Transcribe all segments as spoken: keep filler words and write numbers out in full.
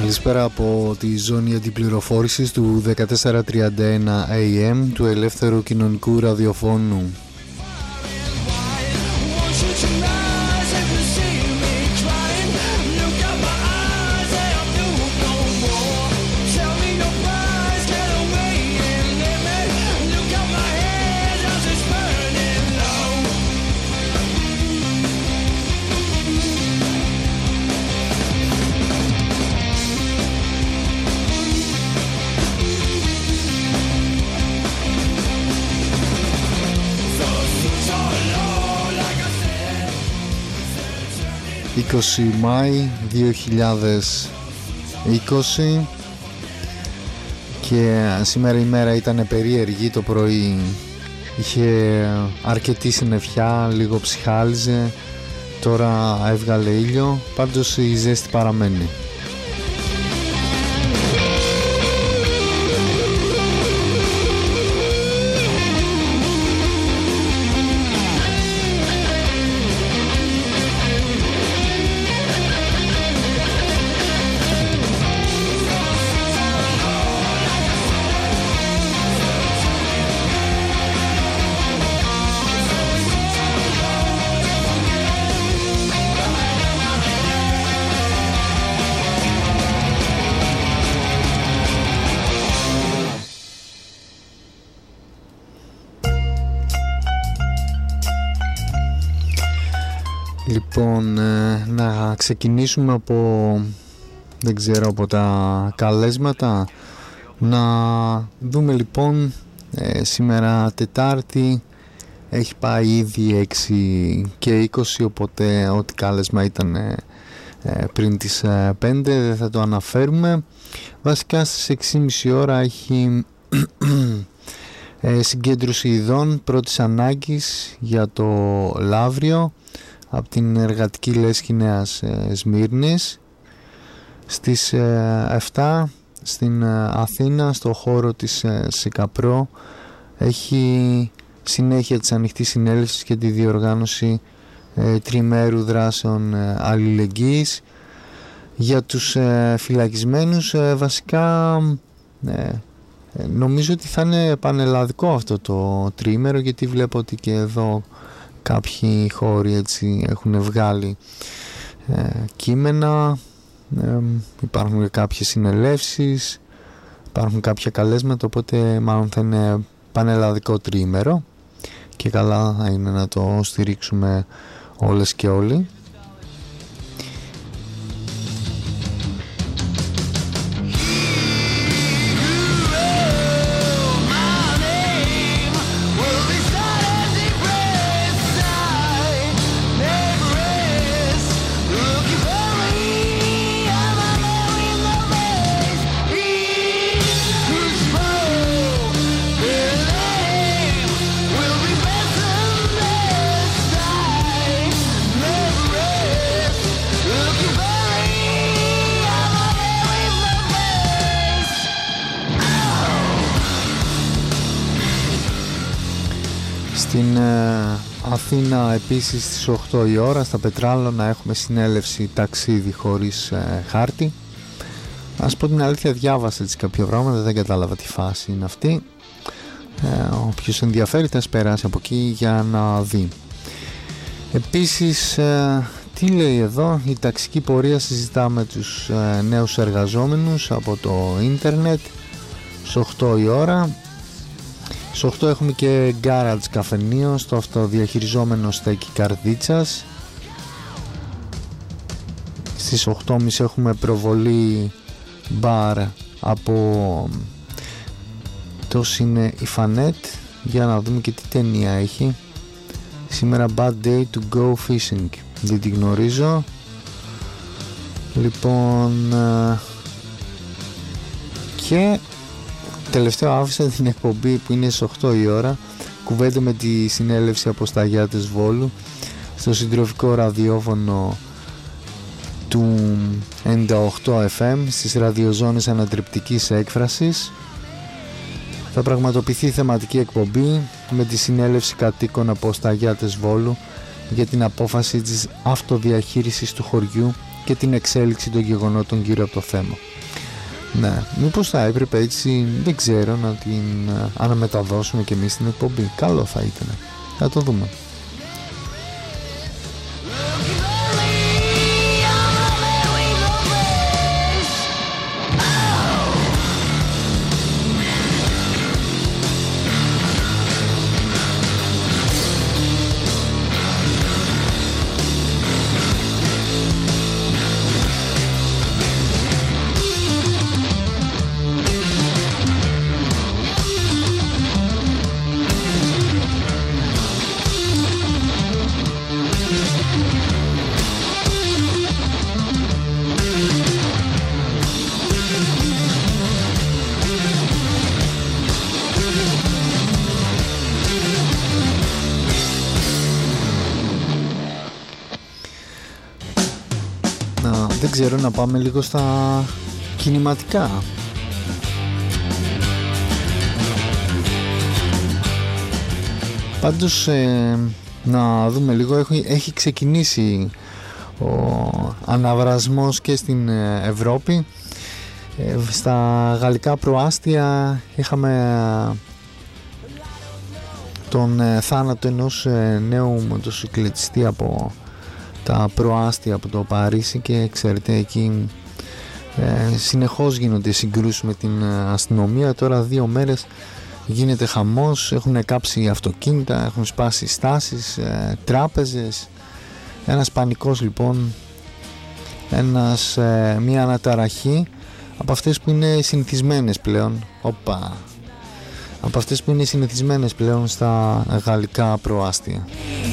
Καλησπέρα από τη ζώνη αντιπληροφόρησης του δεκατέσσερα τριάντα ένα έι εμ του ελεύθερου κοινωνικού ραδιοφώνου. είκοσι Μάη δύο χιλιάδες είκοσι και σήμερα η μέρα ήταν περίεργη. Το πρωί είχε αρκετή συννεφιά, λίγο ψυχάλιζε, τώρα έβγαλε ήλιο, πάντως η ζέστη παραμένει. Λοιπόν, ε, να ξεκινήσουμε από, δεν ξέρω, από τα καλέσματα. Να δούμε λοιπόν, ε, σήμερα Τετάρτη έχει πάει ήδη έξι και είκοσι, οπότε ό,τι κάλεσμα ήταν ε, πριν τις ε, πέντε δεν θα το αναφέρουμε. Βασικά στις έξι και μισή ώρα έχει ε, συγκέντρωση ειδών πρώτης ανάγκης για το Λαύριο από την Εργατική Λέσχη Νέας ε, Σμύρνης. Στις ε, επτά στην ε, Αθήνα, στο χώρο της ε, ΣΥΚΑΠΡΟ, έχει συνέχεια της ανοιχτής συνέλευσης και τη διοργάνωση ε, τριμέρου δράσεων ε, αλληλεγγύης για τους ε, φυλακισμένους. Ε, βασικά ε, ε, νομίζω ότι θα είναι πανελλαδικό αυτό το τρίμερο, γιατί βλέπω ότι και εδώ κάποιοι χώροι έτσι έχουν βγάλει ε, κείμενα, ε, υπάρχουν και κάποιες συνελεύσεις, υπάρχουν κάποια καλέσματα, οπότε μάλλον θα είναι πανελλαδικό τριήμερο και καλά θα είναι να το στηρίξουμε όλες και όλοι. Στην ε, Αθήνα επίσης στις οκτώ η ώρα στα Πετράλωνα έχουμε συνέλευση ταξίδι χωρίς ε, χάρτη. Ας πω την αλήθεια, διάβασα έτσι κάποια πράγματα, δεν κατάλαβα τι φάση είναι αυτή. ε, Όποιος ενδιαφέρει θα περάσει από εκεί για να δει. Επίσης ε, τι λέει εδώ, η ταξική πορεία συζητά με τους ε, νέους εργαζόμενους από το ίντερνετ στις οκτώ η ώρα. Στις οκτώ έχουμε και garage καφενείο στο αυτοδιαχειριζόμενο στέκι Καρδίτσας. Στις οκτώ και μισή έχουμε προβολή μπαρ από το είναι η Φανέτ. Για να δούμε και τι ταινία έχει σήμερα. Bad day to go fishing, δεν τη γνωρίζω. Λοιπόν, και τελευταίο άφησα την εκπομπή που είναι στις οκτώ η ώρα, κουβέντα με τη συνέλευση από Σταγιάτες Βόλου στο συντροφικό ραδιόφωνο του ενενήντα οκτώ εφ εμ στις ραδιοζώνες ανατρεπτικής έκφρασης. Θα πραγματοποιηθεί θεματική εκπομπή με τη συνέλευση κατοίκων από Σταγιάτες Βόλου για την απόφαση της αυτοδιαχείρισης του χωριού και την εξέλιξη των γεγονότων γύρω από το θέμα. Ναι, μήπως θα έπρεπε έτσι, δεν ξέρω, να την αναμεταδώσουμε και εμείς στην εκπομπή. Καλό θα ήταν. Θα το δούμε. Δεν ξέρω, να πάμε λίγο στα κινηματικά. Πάντως ε, να δούμε λίγο, έχει, έχει ξεκινήσει ο αναβρασμός και στην Ευρώπη. ε, Στα γαλλικά προάστια είχαμε τον ε, θάνατο ενός ε, νέου μοτοσυκλετιστή από τα προάστια από το Παρίσι, και ξέρετε εκεί ε, συνεχώς γίνονται συγκρούσεις με την αστυνομία. Τώρα δύο μέρες γίνεται χαμός, έχουν κάψει αυτοκίνητα, έχουν σπάσει στάσεις, ε, τράπεζες, ένας πανικός λοιπόν, ένας, ε, μια αναταραχή από αυτές που είναι συνηθισμένες πλέον. Οπα, από αυτές που είναι συνηθισμένες πλέον στα γαλλικά προάστια.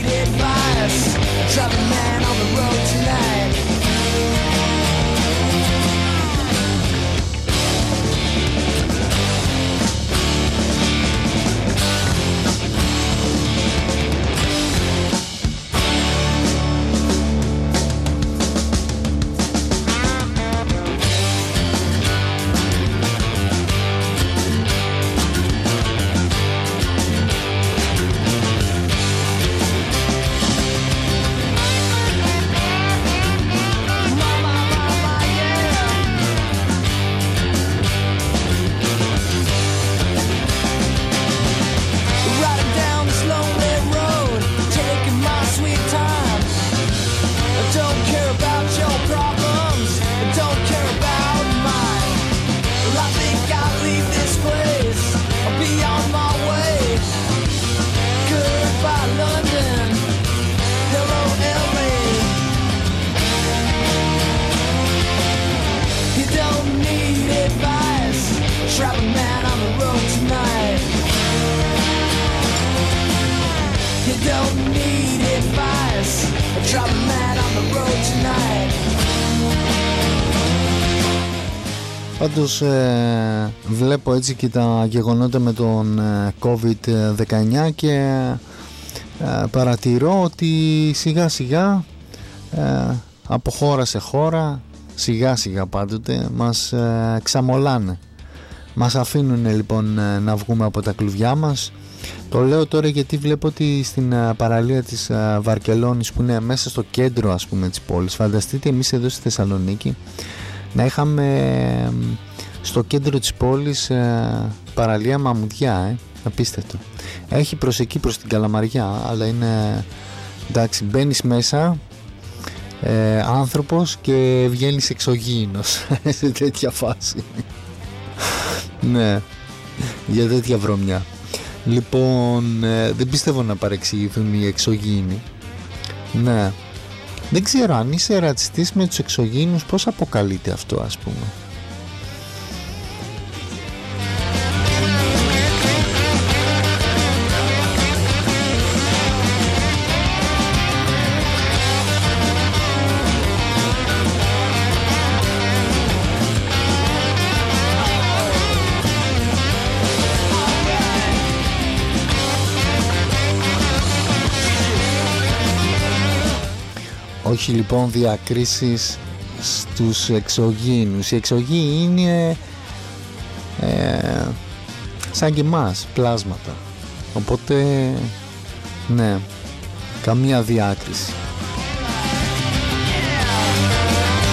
Πάντως ε, βλέπω έτσι και τα γεγονότα με τον ε, κόβιντ δεκαεννιά και ε, παρατηρώ ότι σιγά σιγά ε, από χώρα σε χώρα, σιγά σιγά πάντοτε, μας ε, ξαμολάνε. Μας αφήνουν λοιπόν ε, να βγούμε από τα κλουβιά μας. Το λέω τώρα γιατί βλέπω ότι στην ε, παραλία της ε, Βαρκελόνης, που είναι μέσα στο κέντρο ας πούμε της πόλης, φανταστείτε εμείς εδώ στη Θεσσαλονίκη να είχαμε στο κέντρο της πόλης ε, παραλία Μαμουδιά, ε, απίστευτο. Έχει προς εκεί, προς την Καλαμαριά, αλλά είναι εντάξει, μπαίνεις μέσα ε, άνθρωπος και βγαίνεις εξωγήινος σε τέτοια φάση. Ναι, για τέτοια βρωμιά. Λοιπόν, ε, δεν πιστεύω να παρεξηγηθούν οι εξωγήινοι. Ναι. Δεν ξέρω αν είσαι ρατσιστής με τους εξωγήινους, πώς αποκαλείται αυτό ας πούμε. Όχι λοιπόν διακρίσεις στους εξωγήινους. Οι εξωγήινοι είναι ε, σαν και εμάς, πλάσματα. Οπότε ναι, καμία διάκριση.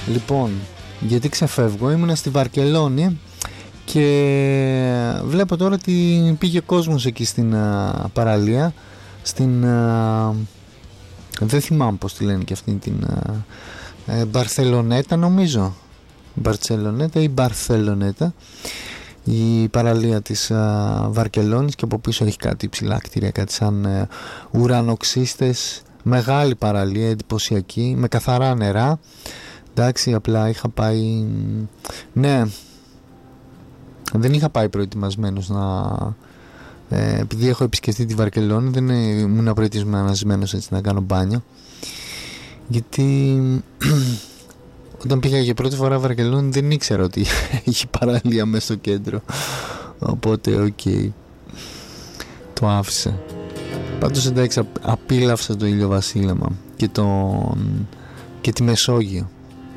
Λοιπόν, γιατί ξεφεύγω, ήμουνα στη Βαρκελόνη και βλέπω τώρα ότι πήγε κόσμος εκεί στην α, παραλία, στην α, δεν θυμάμαι πως τη λένε και αυτή την α, ε, Μπαρσελονέτα νομίζω, Μπαρσελονέτα ή Μπαρσελονέτα, η παραλία της α, Βαρκελόνης, και από πίσω έχει κάτι ψηλά κτίρια, κάτι σαν ε, ουρανοξύστες, μεγάλη παραλία, εντυπωσιακή, με καθαρά νερά. Εντάξει, απλά είχα πάει, ναι, δεν είχα πάει προετοιμασμένος να, ε, επειδή έχω επισκεφτεί τη Βαρκελόνη, δεν ήμουν προετοιμασμένος έτσι να κάνω μπάνιο, γιατί όταν πήγα για πρώτη φορά Βαρκελόνη δεν ήξερα ότι είχε παραλία μέσα στο κέντρο, οπότε οκ, okay, το άφησα. Πάντως εντάξει, απίλαυσα το ηλιοβασίλεμα και, τον, και τη Μεσόγειο.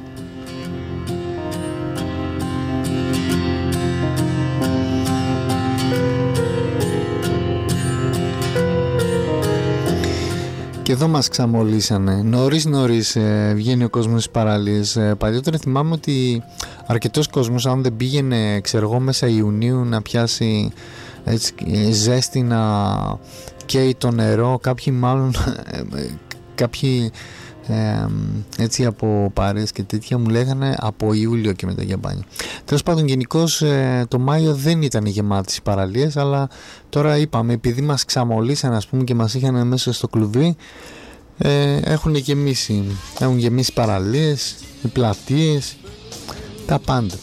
Και εδώ μας ξαμολύσανε. Νωρίς νωρίς ε, βγαίνει ο κόσμος στις παραλίες. Ε, παλιότερα θυμάμαι ότι αρκετός κόσμος, αν δεν πήγαινε ξέρω εγώ μέσα Ιουνίου να πιάσει έτσι, ζέστη, να καίει το νερό, κάποιοι μάλλον κάποιοι ε, έτσι από παρέες και τέτοια μου λέγανε από Ιούλιο και μετά για μπάνιο. Τέλος πάντων, γενικώς ε, το Μάιο δεν ήταν γεμάτες οι παραλίες, αλλά τώρα είπαμε, επειδή μας ξαμολύσαν ας πούμε και μας είχαν μέσα στο κλουβί, ε, έχουν γεμίσει έχουν γεμίσει παραλίες, οι πλατείες, τα πάντα.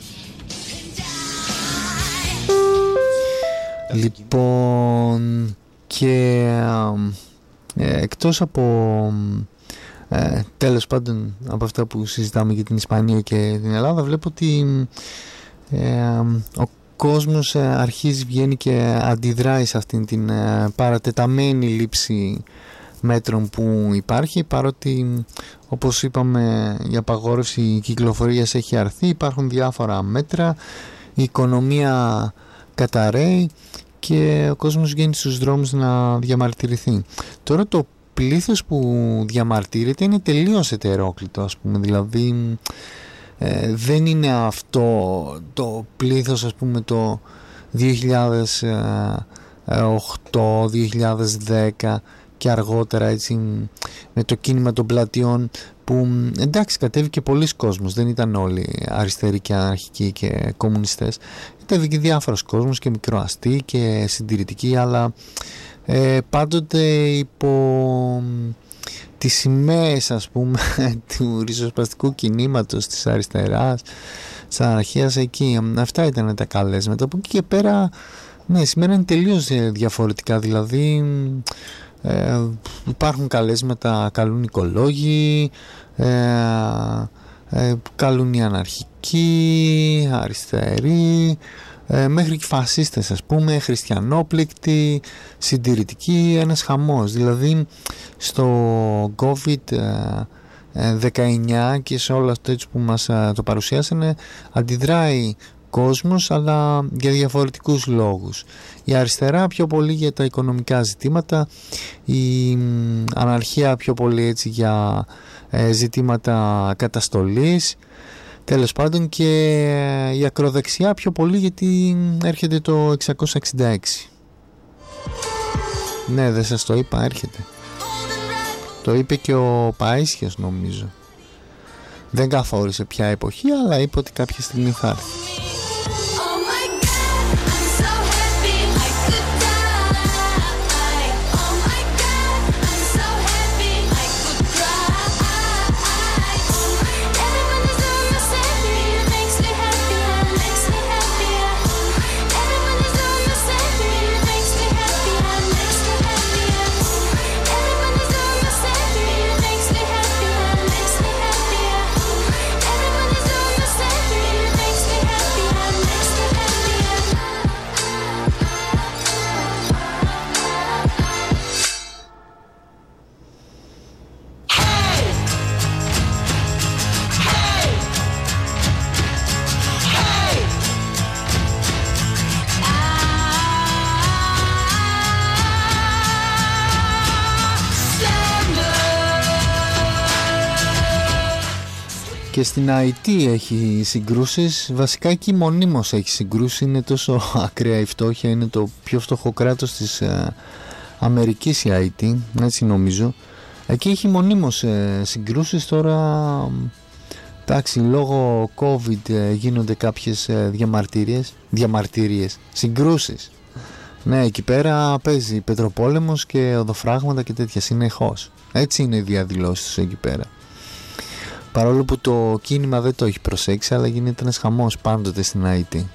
Λοιπόν, και ε, εκτός από ε, τέλος πάντων από αυτά που συζητάμε για την Ισπανία και την Ελλάδα, βλέπω ότι ε, ο κόσμος ε, αρχίζει, βγαίνει και αντιδράει σε αυτήν την ε, παρατεταμένη λήψη μέτρων που υπάρχει, παρότι όπως είπαμε η απαγόρευση κυκλοφορίας έχει αρθεί, υπάρχουν διάφορα μέτρα, η οικονομία καταραίει και ο κόσμος βγαίνει στους δρόμους να διαμαρτυρηθεί. Τώρα το πλήθος που διαμαρτύρεται είναι τελείως ετερόκλητο, ας πούμε, δηλαδή ε, δεν είναι αυτό το πλήθος ας πούμε το δύο χιλιάδες οκτώ δύο χιλιάδες δέκα και αργότερα, έτσι, με το κίνημα των πλατιών που εντάξει κατέβηκε πολλοί κόσμος, δεν ήταν όλοι αριστεροί και αρχικοί και κομμουνιστές, κατέβηκε διάφορος κόσμος και μικροαστοί και συντηρητικοί, αλλά ε, πάντοτε υπό τις σημαίες ας πούμε του ριζοσπαστικού κινήματος της αριστεράς, της αναρχίας, εκεί αυτά ήταν τα καλέσματα. Από εκεί και πέρα ναι, σήμερα είναι τελείως διαφορετικά, δηλαδή ε, υπάρχουν καλέσματα, καλούν οικολόγοι, ε, ε, καλούν οι αναρχικοί, αριστεροί, ε, μέχρι και φασίστες ας πούμε, χριστιανόπληκτοι, συντηρητικοί, ένας χαμός. Δηλαδή στο κόβιντ δεκαεννιά και σε όλα αυτό έτσι που μας το παρουσιάσανε αντιδράει κόσμος, αλλά για διαφορετικούς λόγους. Η αριστερά πιο πολύ για τα οικονομικά ζητήματα, η αναρχία πιο πολύ έτσι για ε, ζητήματα καταστολής, τέλος πάντων, και η ακροδεξιά πιο πολύ γιατί έρχεται το εξακόσια εξήντα έξι. Ναι, δεν σας το είπα, έρχεται. Το είπε και ο Παΐσιος νομίζω. Δεν καθόρισε ποια εποχή, αλλά είπε ότι κάποια στιγμή θα έρθει. Happy. και στην Αϊτή έχει συγκρούσεις. Βασικά εκεί μονίμως έχει συγκρούσεις, είναι τόσο ακραία η φτώχεια, είναι το πιο φτωχό κράτος της ε, Αμερικής η Αϊτή, έτσι νομίζω. Εκεί έχει μονίμως ε, συγκρούσεις. Τώρα εντάξει, λόγω COVID ε, γίνονται κάποιες ε, διαμαρτυρίες, διαμαρτυρίες, συγκρούσεις. Ναι, εκεί πέρα παίζει πετροπόλεμος και οδοφράγματα και τέτοια συνεχώς. Έτσι είναι οι διαδηλώσεις τους εκεί πέρα. Παρόλο που το κίνημα δεν το έχει προσέξει, αλλά γίνεται ένας χαμός πάντοτε στην Αϊτή.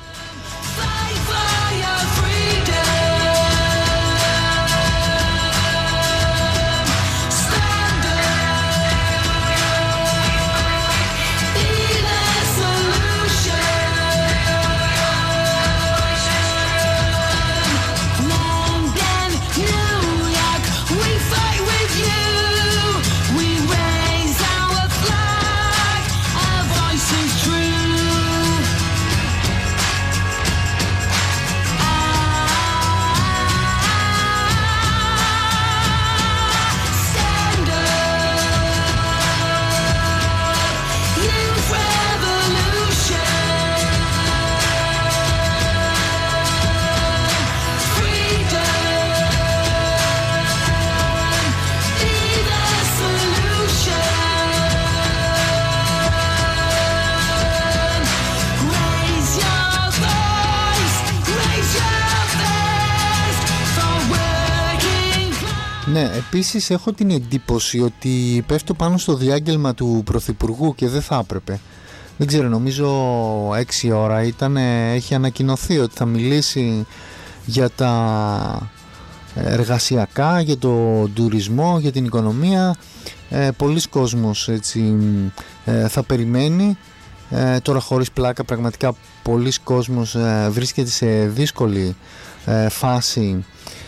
Ναι, επίσης έχω την εντύπωση ότι πέφτω πάνω στο διάγγελμα του Πρωθυπουργού και δεν θα έπρεπε. Δεν ξέρω, νομίζω έξι ώρα ήταν, έχει ανακοινωθεί ότι θα μιλήσει για τα εργασιακά, για το τουρισμό, για την οικονομία. Ε, πολλοί κόσμος έτσι, ε, θα περιμένει. Ε, τώρα χωρίς πλάκα, πραγματικά πολλοί κόσμος ε, βρίσκεται σε δύσκολη ε, φάση.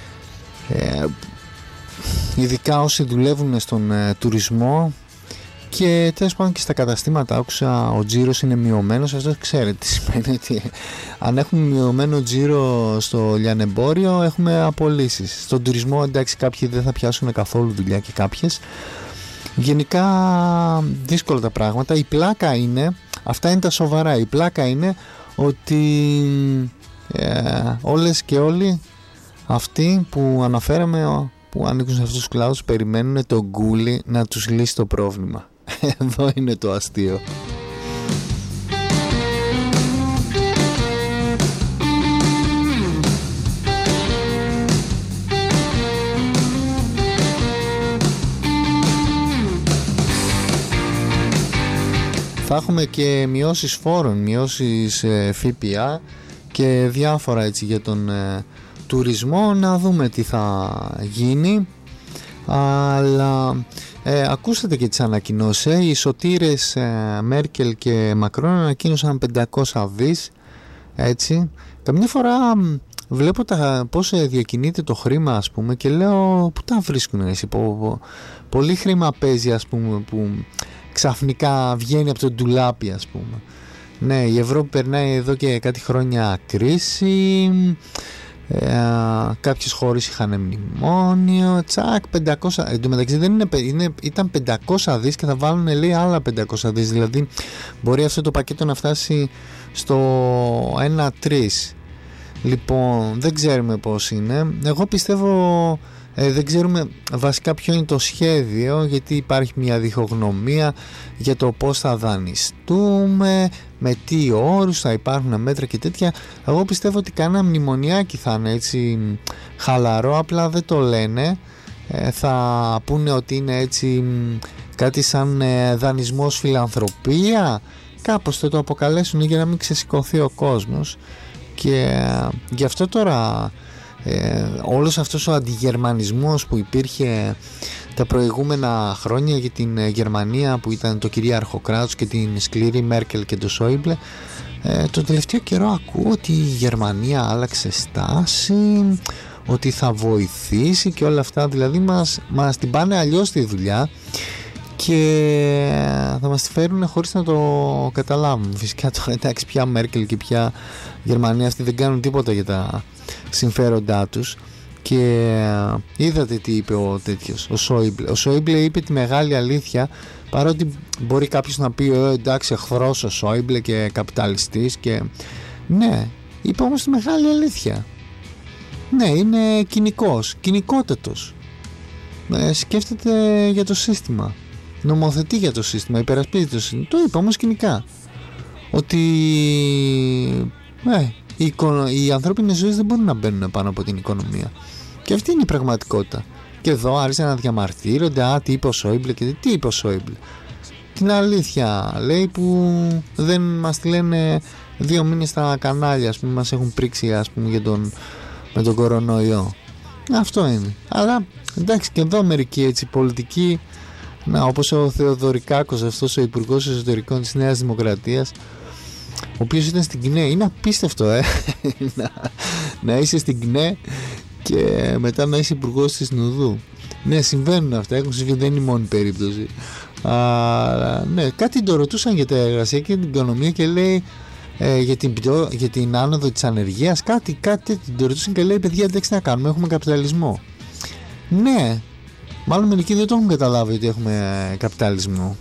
Ε, Ειδικά όσοι δουλεύουν στον ε, τουρισμό και τέλος πάντων και στα καταστήματα. Άκουσα ο τζίρος είναι μειωμένος. Αυτό ξέρετε τι σημαίνει, ότι αν έχουμε μειωμένο τζίρο στο λιανεμπόριο έχουμε απολύσεις. Στον τουρισμό εντάξει, κάποιοι δεν θα πιάσουν καθόλου δουλειά και κάποιες. Γενικά δύσκολα τα πράγματα. Η πλάκα είναι, αυτά είναι τα σοβαρά, η πλάκα είναι ότι ε, όλες και όλοι αυτοί που αναφέραμε, που ανήκουν σε αυτούς τους κλάδους, περιμένουν τον Γκούλι να τους λύσει το πρόβλημα. Εδώ είναι το αστείο. Θα έχουμε και μειώσεις φόρων, μειώσεις ε, ΦΠΑ και διάφορα έτσι για τον ε, τουρισμό. Να δούμε τι θα γίνει. Αλλά ε, ακούσατε και τις ανακοινώσεις. ε, Οι σωτήρες ε, Μέρκελ και Μακρόν ανακοίνωσαν πεντακόσια δις. Έτσι. Καμιά φορά βλέπω τα, πώς διακινείται το χρήμα, ας πούμε, και λέω πού τα βρίσκουν εσύ. Πο, πο, πολύ χρήμα παίζει, ας πούμε, που ξαφνικά βγαίνει από το ντουλάπι, ας πούμε. Ναι, η Ευρώπη περνάει εδώ και κάτι χρόνια κρίση. Ε, κάποιες χώρες είχαν μνημόνιο. Τσακ, πεντακόσια. Εν τω μεταξύ δεν είναι, είναι, ήταν πεντακόσια δις και θα βάλουν, λέει, άλλα πεντακόσια δις. Δηλαδή μπορεί αυτό το πακέτο να φτάσει στο ένα τρία. Λοιπόν, δεν ξέρουμε πώς είναι. Εγώ πιστεύω ε, δεν ξέρουμε βασικά ποιο είναι το σχέδιο, γιατί υπάρχει μια διχογνωμία για το πώς θα δανειστούμε, με τι όρους θα υπάρχουν μέτρα και τέτοια. Εγώ πιστεύω ότι κανένα μνημονιάκι θα είναι έτσι χαλαρό, απλά δεν το λένε. ε, θα πούνε ότι είναι έτσι κάτι σαν ε, δανεισμός φιλανθρωπία, κάπως θα το αποκαλέσουν για να μην ξεσηκωθεί ο κόσμος. Και ε, γι' αυτό τώρα ε, όλος αυτός ο αντιγερμανισμός που υπήρχε τα προηγούμενα χρόνια για την Γερμανία, που ήταν το κυρίαρχο κράτος, και την σκληρή Μέρκελ και το Σόιμπλε, ε, το τελευταίο καιρό ακούω ότι η Γερμανία άλλαξε στάση, ότι θα βοηθήσει και όλα αυτά. Δηλαδή μας, μας την πάνε αλλιώς τη δουλειά και θα μας τη φέρουν χωρίς να το καταλάβουμε. Φυσικά τώρα εντάξει, πια Μέρκελ και πια Γερμανία, αυτοί δεν κάνουν τίποτα για τα συμφέροντά τους Και είδατε τι είπε ο τέτοιος, ο Σόιμπλε. Ο Σόιμπλε είπε τη μεγάλη αλήθεια, παρότι μπορεί κάποιος να πει ε, εντάξει εχθρός ο Σόιμπλε και καπιταλιστής και... Ναι, είπε όμως τη μεγάλη αλήθεια. Ναι, είναι κοινικός, κοινικότατος. Ε, σκέφτεται για το σύστημα, νομοθετεί για το σύστημα, υπερασπίζει το σύστημα. Το είπε όμως κοινικά. Ότι ε, οι, οικονο... οι ανθρώπινες ζωές δεν μπορούν να μπαίνουν πάνω από την οικονομία. Και αυτή είναι η πραγματικότητα. Και εδώ άρχισαν να διαμαρτύρονται. Α, τι είπε ο Σόιμπλε και τι είπε ο Σόιμπλε. Την αλήθεια λέει, που δεν μας τη λένε δύο μήνες στα κανάλια, ας πούμε, μας έχουν πρίξει, ας πούμε, για τον, με τον κορονοϊό. Αυτό είναι. Αλλά εντάξει, και εδώ μερικοί έτσι πολιτικοί, να, όπως ο Θεοδωρικάκος, αυτός ο υπουργός εσωτερικών της Νέας Δημοκρατίας, ο οποίος ήταν στην ΚΝΕ. Είναι απίστευτο ε να, να είσαι στην ΚΝΕ και μετά να είσαι υπουργός της Νουδού. Ναι, συμβαίνουν αυτά, έχουν συμβεί, δεν είναι η μόνη περίπτωση. Α, ναι, κάτι το ρωτούσαν για τα εργασία και την οικονομία και λέει ε, για, την, για την άνοδο της ανεργίας, κάτι, κάτι το ρωτούσαν και λέει παιδιά, εντάξει να κάνουμε, έχουμε καπιταλισμό. Ναι, μάλλον μερικοί δεν το έχουν καταλάβει ότι έχουμε ε, καπιταλισμό.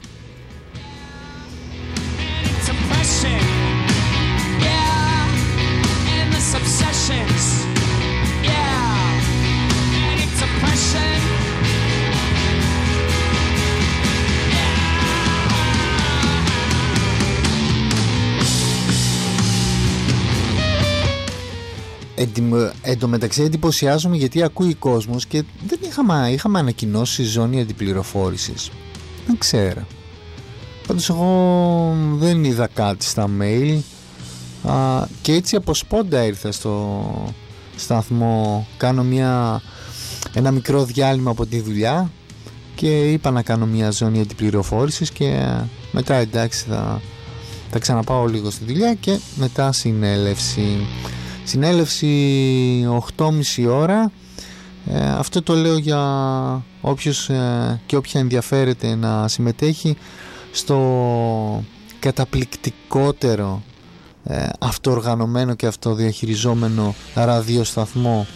Εν τω μεταξύ εντυπωσιάζομαι γιατί ακούει κόσμος και δεν είχαμε, είχαμε ανακοινώσει ζώνη αντιπληροφόρησης. Δεν ξέρω. Πάντως εγώ δεν είδα κάτι στα mail α, και έτσι από σπόντα ήρθα στο σταθμό. Κάνω μια, ένα μικρό διάλειμμα από τη δουλειά και είπα να κάνω μια ζώνη αντιπληροφόρησης και μετά εντάξει θα, θα ξαναπάω λίγο στη δουλειά και μετά συνέλευση. Συνέλευση οκτώ και μισή ώρα. ε, Αυτό το λέω για όποιος ε, και όποια ενδιαφέρεται να συμμετέχει στο καταπληκτικότερο ε, αυτοοργανωμένο και αυτοδιαχειριζόμενο ραδιοσταθμό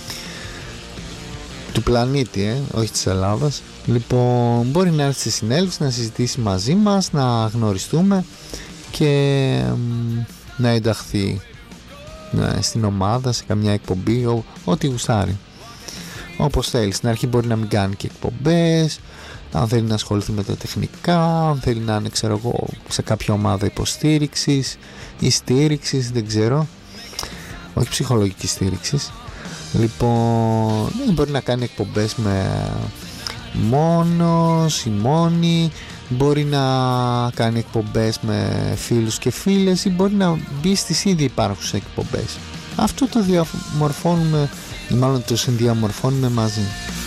του πλανήτη, ε, όχι της Ελλάδας. Λοιπόν, μπορεί να έρθει στη συνέλευση, να συζητήσει μαζί μας, να γνωριστούμε και ε, να ενταχθεί στην ομάδα, σε καμιά εκπομπή, ό, ό,τι γουστάρει, όπως θέλει. Στην αρχή μπορεί να μην κάνει και εκπομπές, αν θέλει να ασχοληθεί με τα τεχνικά, αν θέλει να είναι, ξέρω εγώ, σε κάποια ομάδα υποστήριξης ή στήριξης, δεν ξέρω, όχι ψυχολογικής στήριξης. Λοιπόν, μπορεί να κάνει εκπομπές με μόνος ή μόνη, μπορεί να κάνει εκπομπές με φίλους και φίλες ή μπορεί να μπει στις ήδη υπάρχουσες εκπομπές. Αυτό το διαμορφώνουμε, ή μάλλον το συνδιαμορφώνουμε μαζί.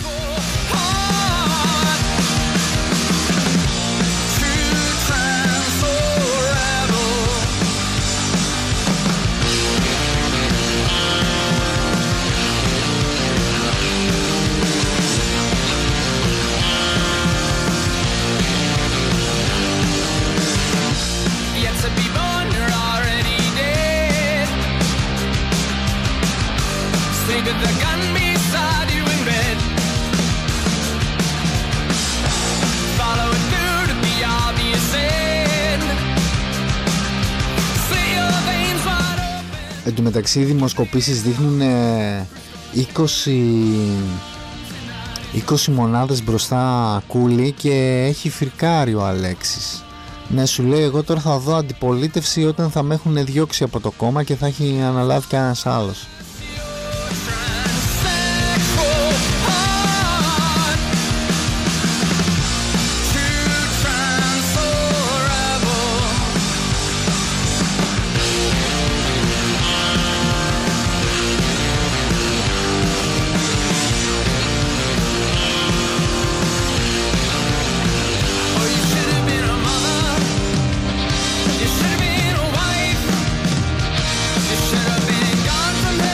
Εν τω μεταξύ οι δημοσκοπήσεις δείχνουν είκοσι, είκοσι μονάδες μπροστά Κούλη και έχει φρικάρει ο Αλέξης. Ναι, σου λέει εγώ τώρα θα δω αντιπολίτευση όταν θα με έχουν διώξει από το κόμμα και θα έχει αναλάβει κανένας άλλος. From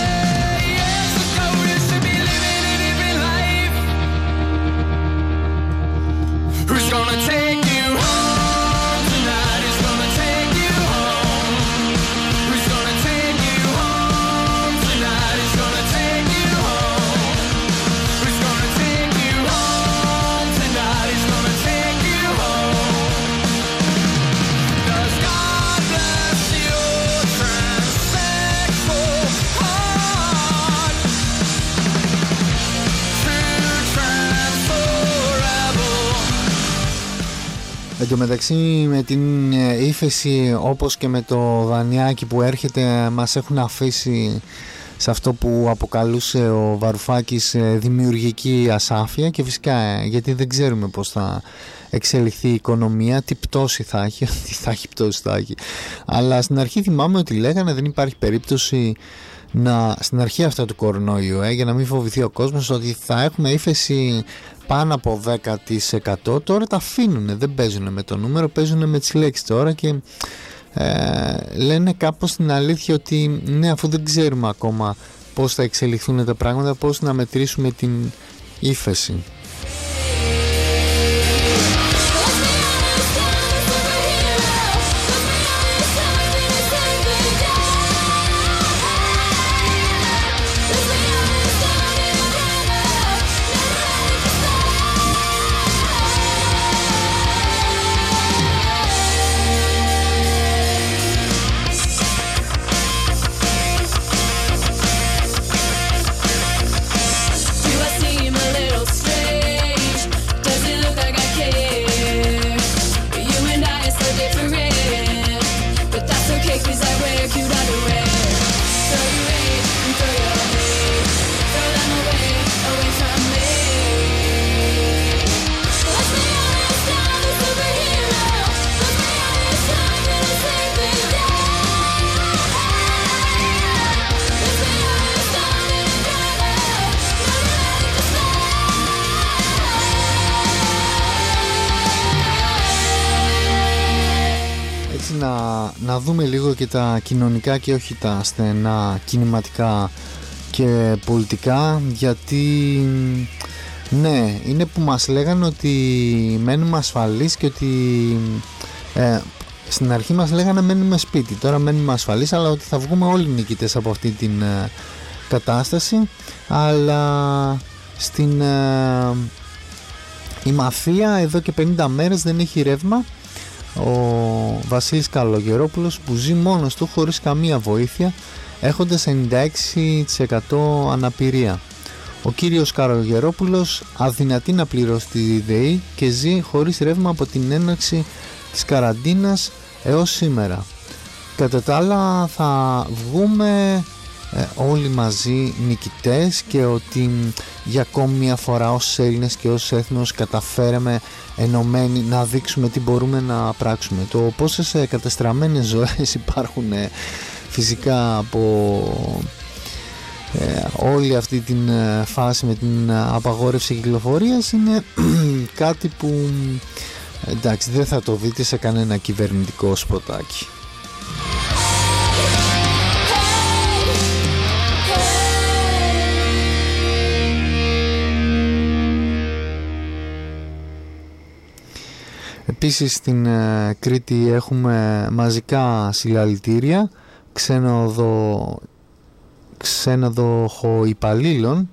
Εν τω μεταξύ με την ύφεση όπως και με το δανειάκι που έρχεται μας έχουν αφήσει σε αυτό που αποκαλούσε ο Βαρουφάκης δημιουργική ασάφεια και φυσικά γιατί δεν ξέρουμε πώς θα εξελιχθεί η οικονομία, τι πτώση θα έχει, τι θα έχει πτώση θα έχει. Αλλά στην αρχή θυμάμαι ότι λέγανε δεν υπάρχει περίπτωση να, στην αρχή αυτά του κορονοϊού ε, για να μην φοβηθεί ο κόσμος ότι θα έχουμε ύφεση πάνω από δέκα τοις εκατό. Τώρα τα αφήνουν, δεν παίζουν με το νούμερο, παίζουν με τις λέξεις τώρα και ε, λένε κάπως την αλήθεια ότι ναι, αφού δεν ξέρουμε ακόμα πώς θα εξελιχθούν τα πράγματα, πώς να μετρήσουμε την ύφεση. Να, να δούμε λίγο και τα κοινωνικά και όχι τα στενά κινηματικά και πολιτικά, γιατί ναι, είναι που μας λέγανε ότι μένουμε ασφαλείς και ότι ε, στην αρχή μας λέγανε μένουμε σπίτι, τώρα μένουμε ασφαλείς, αλλά ότι θα βγούμε όλοι νικητές από αυτή την ε, κατάσταση. Αλλά στην ε, η Μαθία εδώ και πενήντα μέρες δεν έχει ρεύμα. Ο Βασίλης Καλογερόπουλος που ζει μόνος του χωρίς καμία βοήθεια, έχοντας ενενήντα έξι τοις εκατό αναπηρία. Ο κύριος Καλογερόπουλος αδυνατεί να πληρώσει τη ΔΕΗ και ζει χωρίς ρεύμα από την έναρξη της καραντίνας έως σήμερα. Κατά τα άλλα θα βγούμε ε, όλοι μαζί νικητές και ότι για ακόμη μια φορά ως Έλληνες και ως έθνος καταφέραμε ενωμένοι να δείξουμε τι μπορούμε να πράξουμε. Το πόσες ε, κατεστραμμένες ζωές υπάρχουν ε, φυσικά από ε, όλη αυτή την ε, φάση με την ε, απαγόρευση κυκλοφορίας είναι κάτι που εντάξει δεν θα το δείτε σε κανένα κυβερνητικό σποτάκι. Επίσης στην ε, Κρήτη έχουμε μαζικά συλλαλητήρια ξένοδο, ξένοδοχοϊπαλλήλων.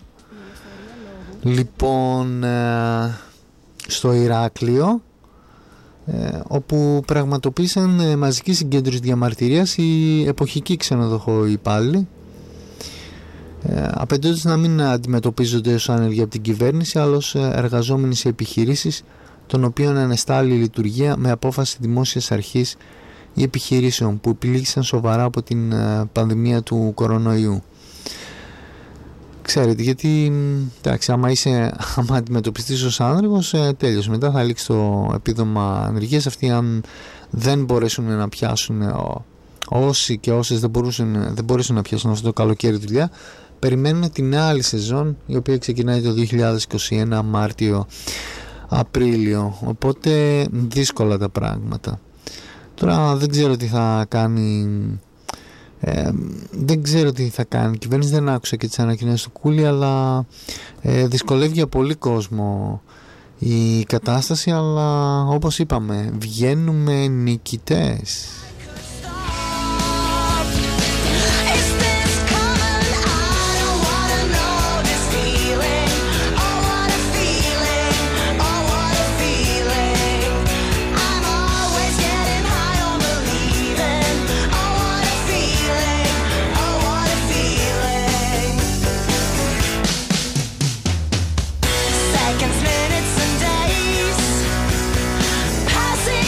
Λοιπόν ε, στο Ηράκλειο ε, όπου πραγματοποίησαν ε, μαζική συγκέντρωση διαμαρτυρίας οι εποχικοί ξένοδοχοϊπάλληλοι ε, απαιτώντας να μην αντιμετωπίζονται ως άνεργοι από την κυβέρνηση αλλά ως εργαζόμενοι σε επιχειρήσεις των οποίων ανεστάλλει η λειτουργία με απόφαση δημόσιας αρχής ή επιχειρήσεων που επιλήγησαν σοβαρά από την πανδημία του κορονοϊού. Ξέρετε, γιατί εντάξει, άμα, είσαι, άμα αντιμετωπιστείς ως άνεργος, ε, τέλειος. Μετά θα λήξει το επίδομα ανεργίας. Αυτοί αν δεν μπορέσουν να πιάσουν, ο, όσοι και όσες δεν μπορούσαν, δεν μπορέσουν να πιάσουν αυτό το καλοκαίρι δουλειά, περιμένουν την άλλη σεζόν, η οποία ξεκινάει το δύο χιλιάδες είκοσι ένα Μάρτιο Απρίλιο, οπότε δύσκολα τα πράγματα. Τώρα δεν ξέρω τι θα κάνει ε, δεν ξέρω τι θα κάνει η κυβέρνηση, δεν άκουσα και τις ανακοινώσεις του Κούλη, αλλά ε, δυσκολεύει για πολύ κόσμο η κατάσταση, αλλά όπως είπαμε βγαίνουμε νικητές. Seconds, minutes and days passing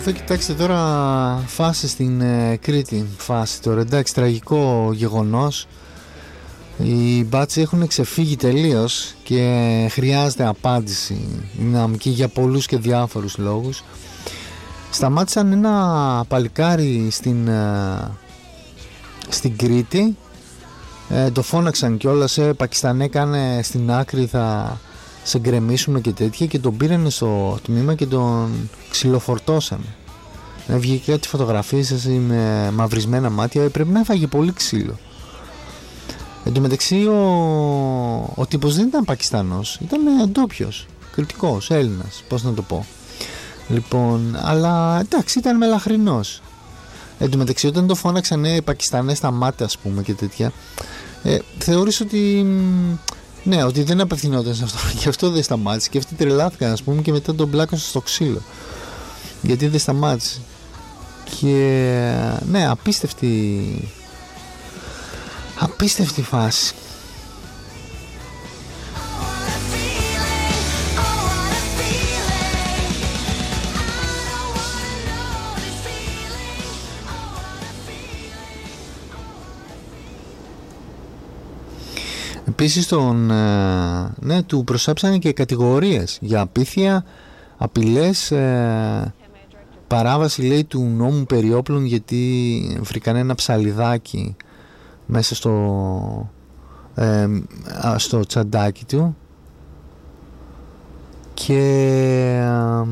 εδώ κοιτάξτε τώρα φάση στην ε, Κρήτη. Φάση τώρα, εντάξει, τραγικό γεγονός. Οι μπάτσοι έχουν ξεφύγει τελείως και χρειάζεται απάντηση δυναμική για πολλούς και διάφορους λόγους. Σταμάτησαν ένα παλικάρι στην, ε, στην Κρήτη, ε, το φώναξαν κιόλας, ε, Πακιστανέ κάνε στην άκρη, θα σε γκρεμίσουμε και τέτοια, και τον πήρανε στο τμήμα και τον ξυλοφορτώσανε. Ε, βγήκε κάτι φωτογραφίες με μαυρισμένα μάτια, ε, πρέπει να έφαγε πολύ ξύλο. Εν τω μεταξύ ο, ο τύπος δεν ήταν Πακιστανός, ήταν ντόπιος, κριτικός, Έλληνας, πώς να το πω. Λοιπόν, αλλά εντάξει, ήταν μελαχρινός. Εν τω μεταξύ όταν το φώναξαν οι Πακιστανές στα μάτια, ας πούμε, και τέτοια, ε, θεώρησε ότι ναι, ότι δεν απευθυνόταν σε αυτό, γι' αυτό δεν σταμάτησε, και αυτοί τρελάθηκαν, ας πούμε, και μετά τον πλάκωσαν στο ξύλο γιατί δεν σταμάτησε. Και ναι, απίστευτη απίστευτη φάση. Επίσης τον, ναι, του προσάψανε και κατηγορίες για απίθεια, απειλές, ε, παράβαση, λέει, του νόμου περί όπλων, γιατί βρήκαν ένα ψαλιδάκι μέσα στο, ε, στο τσαντάκι του και ε,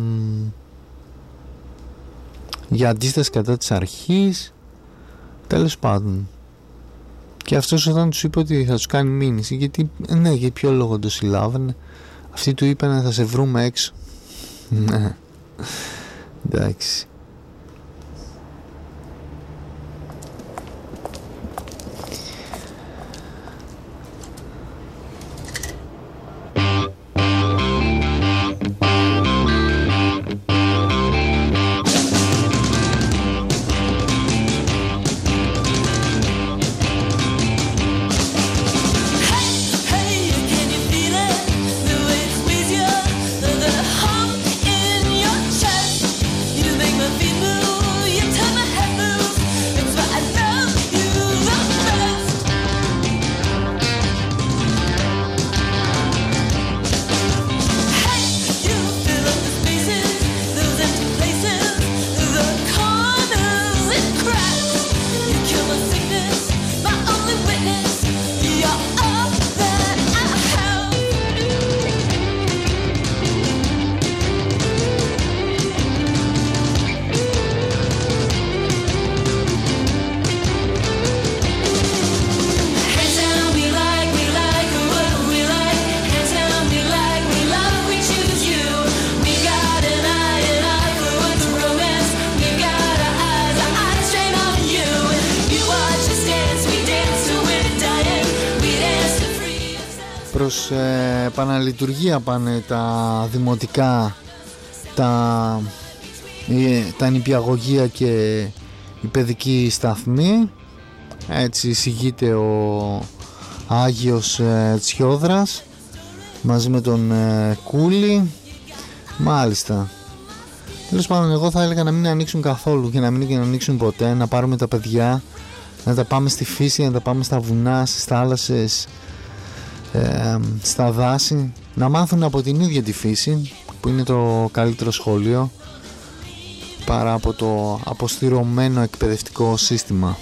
για αντίσταση κατά της αρχής, τέλος πάντων. Και αυτός όταν τους είπε ότι θα τους κάνει μήνυση, γιατί ναι, για ποιο λόγο το συλλάβανε, αυτοί του είπαν θα σε βρούμε έξω. Ναι, εντάξει. Προς ε, επαναλειτουργία πάνε τα δημοτικά, τα, ε, τα νηπιαγωγεία και η παιδική σταθμή. Έτσι εισηγείται ο Άγιος ε, Τσιόδρας μαζί με τον ε, Κούλη. Μάλιστα. Τέλος πάντων, εγώ θα έλεγα να μην ανοίξουν καθόλου και να μην και να ανοίξουν ποτέ, να πάρουμε τα παιδιά, να τα πάμε στη φύση, να τα πάμε στα βουνά, στις θάλασσες, ε, στα δάση, να μάθουν από την ίδια τη φύση, που είναι το καλύτερο σχολείο, παρά από το αποστηρωμένο εκπαιδευτικό σύστημα.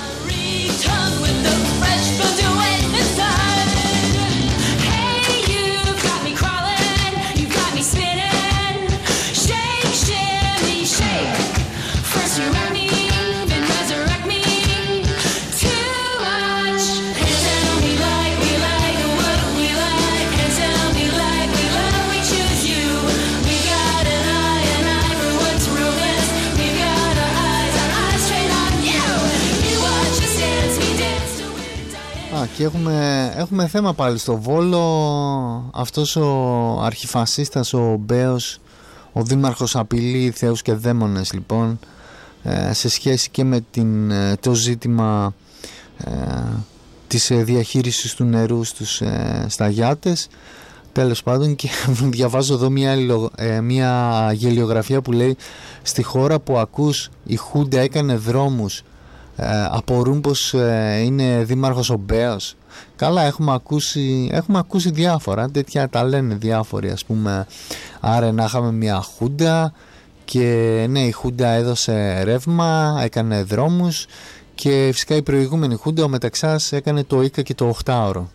Και έχουμε, έχουμε θέμα πάλι στο Βόλο. Αυτός ο αρχιφασίστας, ο Μπέος, ο δήμαρχος, απειλεί θεούς και δαίμονες, λοιπόν, ε, σε σχέση και με την, το ζήτημα ε, της διαχείρισης του νερού στους ε, σταγιάτες. Τέλος πάντων, και διαβάζω εδώ μια, ε, μια γελιογραφία που λέει: στη χώρα που ακούς η Χούντα έκανε δρόμους, ε, απορούν πως ε, είναι δήμαρχος ο Μπέος. Καλά, έχουμε ακούσει, έχουμε ακούσει διάφορα, τέτοια τα λένε διάφοροι, ας πούμε. Άρα να είχαμε μια Χούντα και ναι, η Χούντα έδωσε ρεύμα, έκανε δρόμους, και φυσικά η προηγούμενη Χούντα, ο Μεταξάς, έκανε το Ίκα και το οχτάωρο.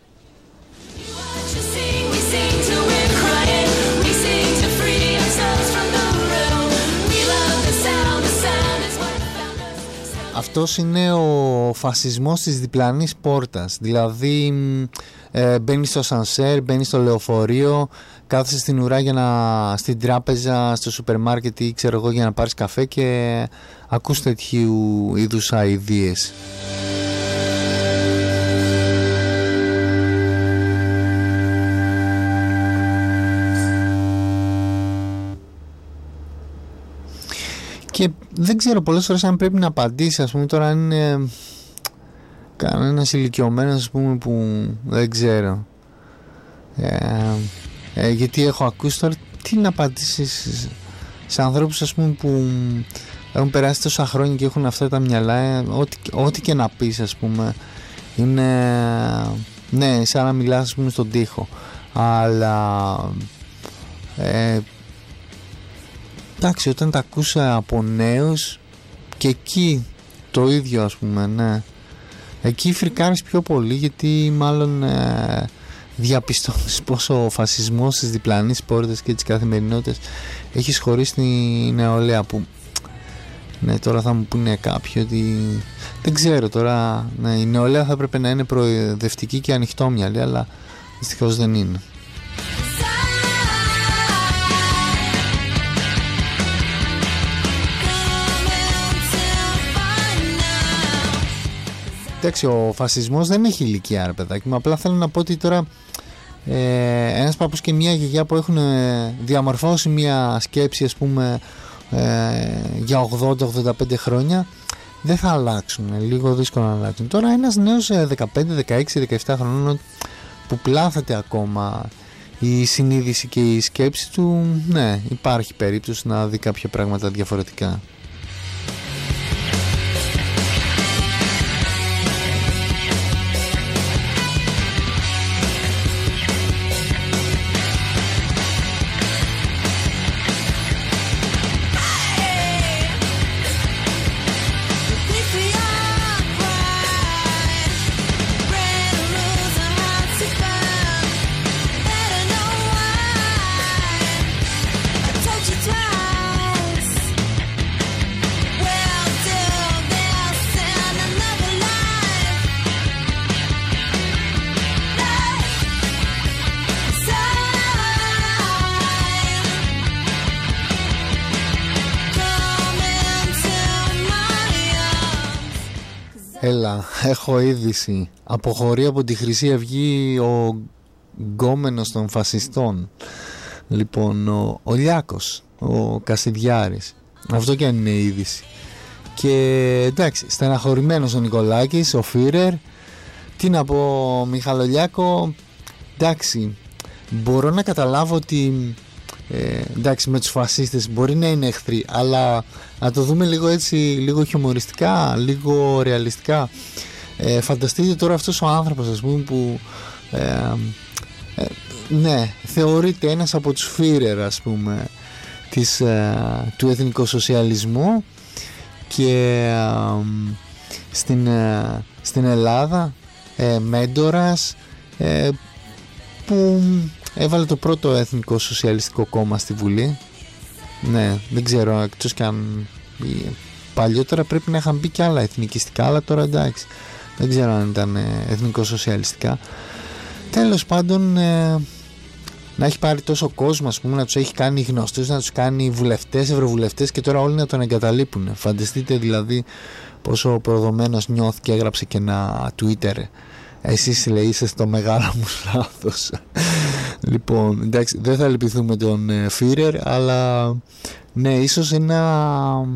Αυτός είναι ο φασισμός της διπλανής πόρτας. Δηλαδή ε, μπαίνεις στο σανσέρ, μπαίνεις στο λεωφορείο, κάθεσαι στην ουρά για να, στην τράπεζα, στο σούπερ μάρκετ ή ξέρω εγώ, για να πάρεις καφέ, και ακούς τέτοιου είδους αηδίες. Και δεν ξέρω πολλές φορές αν πρέπει να απαντήσει, ας πούμε, τώρα αν είναι κανένας ηλικιωμένος, ας πούμε, που δεν ξέρω. Ε, ε, γιατί έχω ακούσει τώρα, τι να απαντήσεις σε ανθρώπους, ας πούμε, που έχουν περάσει τόσα χρόνια και έχουν αυτά τα μυαλά, ε, ό,τι, ό,τι και να πεις, ας πούμε, είναι, ναι, σαν να μιλάς, ας πούμε, στον τοίχο. Αλλά ε, εντάξει, όταν τα ακούσα από νέους, και εκεί το ίδιο, ας πούμε, ναι. Εκεί φρικάρεις πιο πολύ, γιατί μάλλον ε, διαπιστώνεις πόσο ο φασισμός στις διπλανείς πόρτες και τις καθημερινότητες έχει σχωρήσει τη νεολαία, που ναι, τώρα θα μου πούνε κάποιοι ότι δεν ξέρω τώρα, ναι, η νεολαία θα έπρεπε να είναι προοδευτική και ανοιχτόμυαλη, αλλά δυστυχώς δεν είναι. Εντάξει, ο φασισμός δεν έχει ηλικία, ρε παιδάκι μου. Απλά θέλω να πω ότι τώρα ε, ένας παππούς και μια γιαγιά που έχουν διαμορφώσει μια σκέψη, ας πούμε, ε, για ογδόντα ογδόντα πέντε χρόνια, δεν θα αλλάξουν. Λίγο δύσκολο να αλλάξουν. Τώρα ένας νέος δεκαπέντε, δεκαέξι, δεκαεπτά χρονών που πλάθεται ακόμα η συνείδηση και η σκέψη του, ναι, υπάρχει περίπτωση να δει κάποια πράγματα διαφορετικά. Έλα, έχω είδηση. Αποχωρεί από τη Χρυσή Αυγή ο γκόμενος των φασιστών. Λοιπόν, ο, ο Λιάκος, ο Κασιδιάρης. Αυτό και αν είναι είδηση. Και εντάξει, στεναχωρημένος ο Νικολάκης, ο Φίρερ. Τι να πω, Μιχαλολιάκο, εντάξει, μπορώ να καταλάβω ότι ε, εντάξει, με τους φασίστες μπορεί να είναι εχθροί, αλλά να το δούμε λίγο έτσι, λίγο χιουμοριστικά, λίγο ρεαλιστικά. ε, Φανταστείτε τώρα αυτός ο άνθρωπος, ας πούμε, που ε, ε, ναι, θεωρείται ένας από τους Φίρερ, ας πούμε, της, ε, του εθνικοσοσιαλισμού, και ε, στην, ε, στην Ελλάδα ε, μέντορας, ε, που έβαλε το πρώτο εθνικό σοσιαλιστικό κόμμα στη Βουλή. Ναι, δεν ξέρω, εκτός κι αν παλιότερα πρέπει να είχαν μπει κι άλλα εθνικιστικά, αλλά τώρα εντάξει, δεν ξέρω αν ήταν εθνικό σοσιαλιστικά. Τέλος πάντων, ε, να έχει πάρει τόσο κόσμο, ας πούμε, να τους έχει κάνει γνωστούς, να τους κάνει βουλευτές, ευρωβουλευτές, και τώρα όλοι να τον εγκαταλείπουν. Φανταστείτε δηλαδή πόσο προδομένος νιώθει, και έγραψε και ένα Twitter: εσείς, λέει, είστε στο μεγάλο μου λάθος. Λοιπόν, εντάξει, δεν θα λυπηθούμε τον ε, Φίρερ, αλλά ναι, ίσως ένα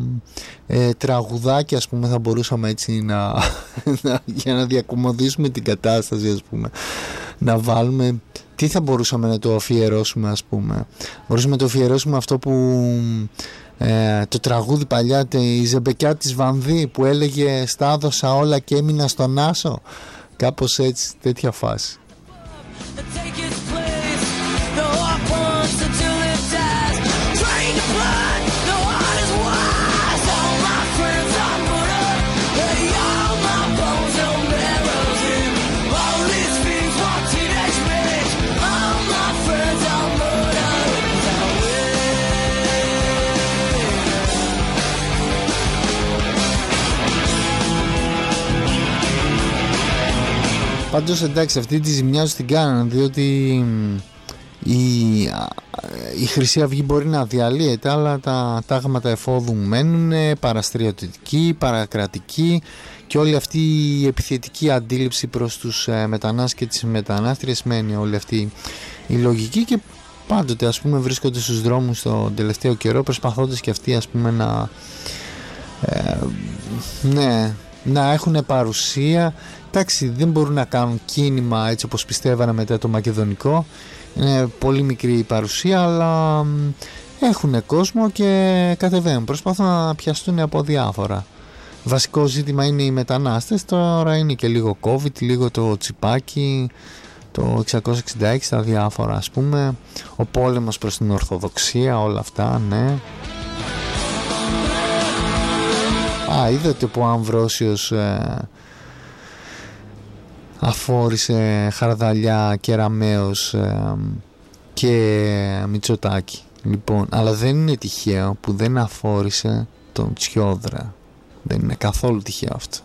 ε, τραγουδάκι, ας πούμε, θα μπορούσαμε έτσι να, να για να διακομωδήσουμε την κατάσταση, ας πούμε, να βάλουμε. Τι τι θα μπορούσαμε να το αφιερώσουμε, ας πούμε? Μπορούσαμε να το αφιερώσουμε αυτό που ε, το τραγούδι παλιά, η Ζεμπεκιά της Βανδύ, που έλεγε «Στα έδωσα όλα και έμεινα στον Άσο». Κάπως έτσι, τέτοια φάση. Πάντως εντάξει, αυτή τη ζημιά την κάνανε, διότι η, η Χρυσή Αυγή μπορεί να διαλύεται, αλλά τα τάγματα εφόδου μένουν, παραστριωτικοί, παρακρατικοί, και όλη αυτή η επιθετική αντίληψη προς τους μετανάστες και τις μετανάστριες μένει, όλη αυτή η λογική, και πάντοτε, ας πούμε, βρίσκονται στους δρόμους τον τελευταίο καιρό προσπαθώντας και αυτοί, ας πούμε, να ε, ναι, να έχουν παρουσία. Εντάξει, δεν μπορούν να κάνουν κίνημα έτσι όπως πιστεύανε μετά το μακεδονικό. Είναι πολύ μικρή η παρουσία, αλλά έχουν κόσμο και κατεβαίνουν. Προσπαθούν να πιαστούν από διάφορα. Βασικό ζήτημα είναι οι μετανάστες. Τώρα είναι και λίγο COVID, λίγο το τσιπάκι, το εξακόσια εξήντα έξι, τα διάφορα, ας πούμε. Ο πόλεμος προς την Ορθοδοξία, όλα αυτά, ναι. Α, είδατε που ο Αμβρόσιος ε, αφόρησε Χαρδαλιά, Κεραμέως ε, και Μητσοτάκη. Λοιπόν, αλλά δεν είναι τυχαίο που δεν αφόρησε τον Τσιόδρα. Δεν είναι καθόλου τυχαίο αυτό.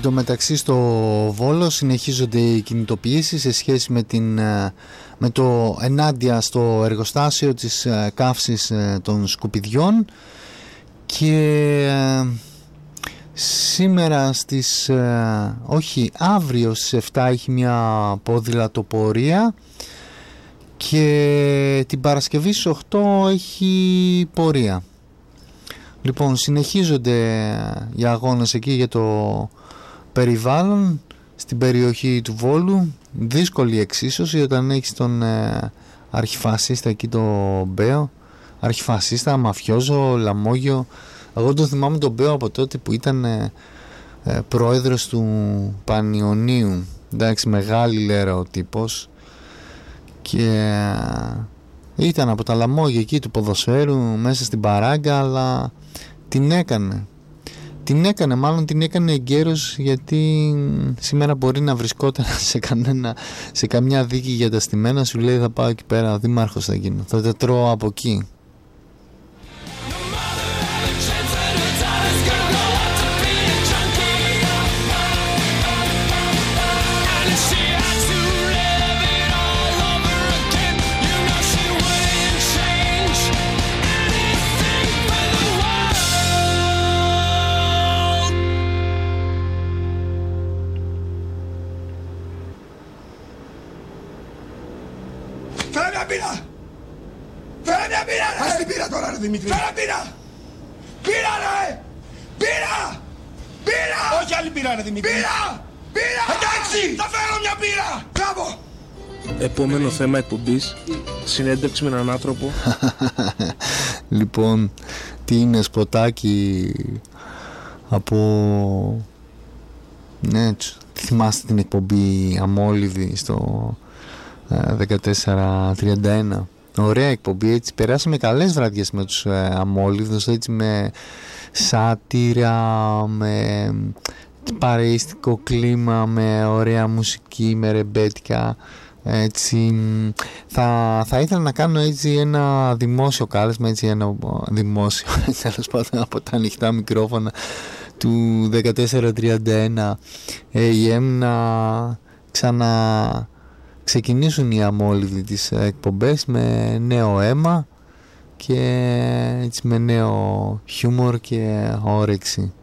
Εν τω μεταξύ στο Βόλο συνεχίζονται οι κινητοποιήσεις σε σχέση με, την, με το ενάντια στο εργοστάσιο της καύσης των σκουπιδιών και σήμερα στις, όχι αύριο στις εφτά έχει μια ποδηλατοπορία και την Παρασκευή στις οκτώ έχει πορεία. Λοιπόν, συνεχίζονται οι αγώνες εκεί για το περιβάλλον στην περιοχή του Βόλου. Δύσκολη εξίσωση όταν έχεις τον ε, αρχιφασίστα εκεί, το Μπέο, αρχιφασίστα, μαφιόζο, λαμόγιο. Εγώ τον θυμάμαι τον Μπέο από τότε που ήταν ε, ε, πρόεδρος του Πανιωνίου. Εντάξει, μεγάλη λέρα ο τύπος και ε, ήταν από τα λαμόγια εκεί του ποδοσφαίρου μέσα στην παράγκα, αλλά την έκανε. Την έκανε, μάλλον την έκανε εγκαίρος, γιατί σήμερα μπορεί να βρισκόταν σε, κανένα, σε καμιά δίκη για τα στημένα. Σου λέει θα πάω εκεί πέρα, δήμαρχος θα γίνω, θα τα τρώω από εκεί. Δημήτρη. Φέρα πήρα! Πήρα ρε! Πήρα! Πήρα! Όχι άλλη πήρα ρε Δημήτρη. Πήρα! Πήρα! Εντάξει! Θα φέρω μια πήρα! Μπράβο! Επόμενο θέμα εκπομπής, συνέντευξη με έναν άνθρωπο. Λοιπόν, τι είναι σποτάκι από... Ναι, θυμάστε την εκπομπή Αμόλυδη στο δεκατέσσερα τριάντα ένα. Ωραία εκπομπή, έτσι περάσαμε καλές βραδιές με τους ε, Αμόλυδους, έτσι με σάτυρα, με παρεΐστικο κλίμα, με ωραία μουσική, με ρεμπέτικα, έτσι. Θα, θα ήθελα να κάνω έτσι ένα δημόσιο κάλεσμα, έτσι ένα δημόσιο, τέλος πάντων, από τα ανοιχτά μικρόφωνα του δεκατέσσερα τριάντα ένα έι εμ να ξανα... ξεκινήσουν οι Αμόλυδοι τις εκπομπές με νέο αίμα και έτσι με νέο χιούμορ και όρεξη.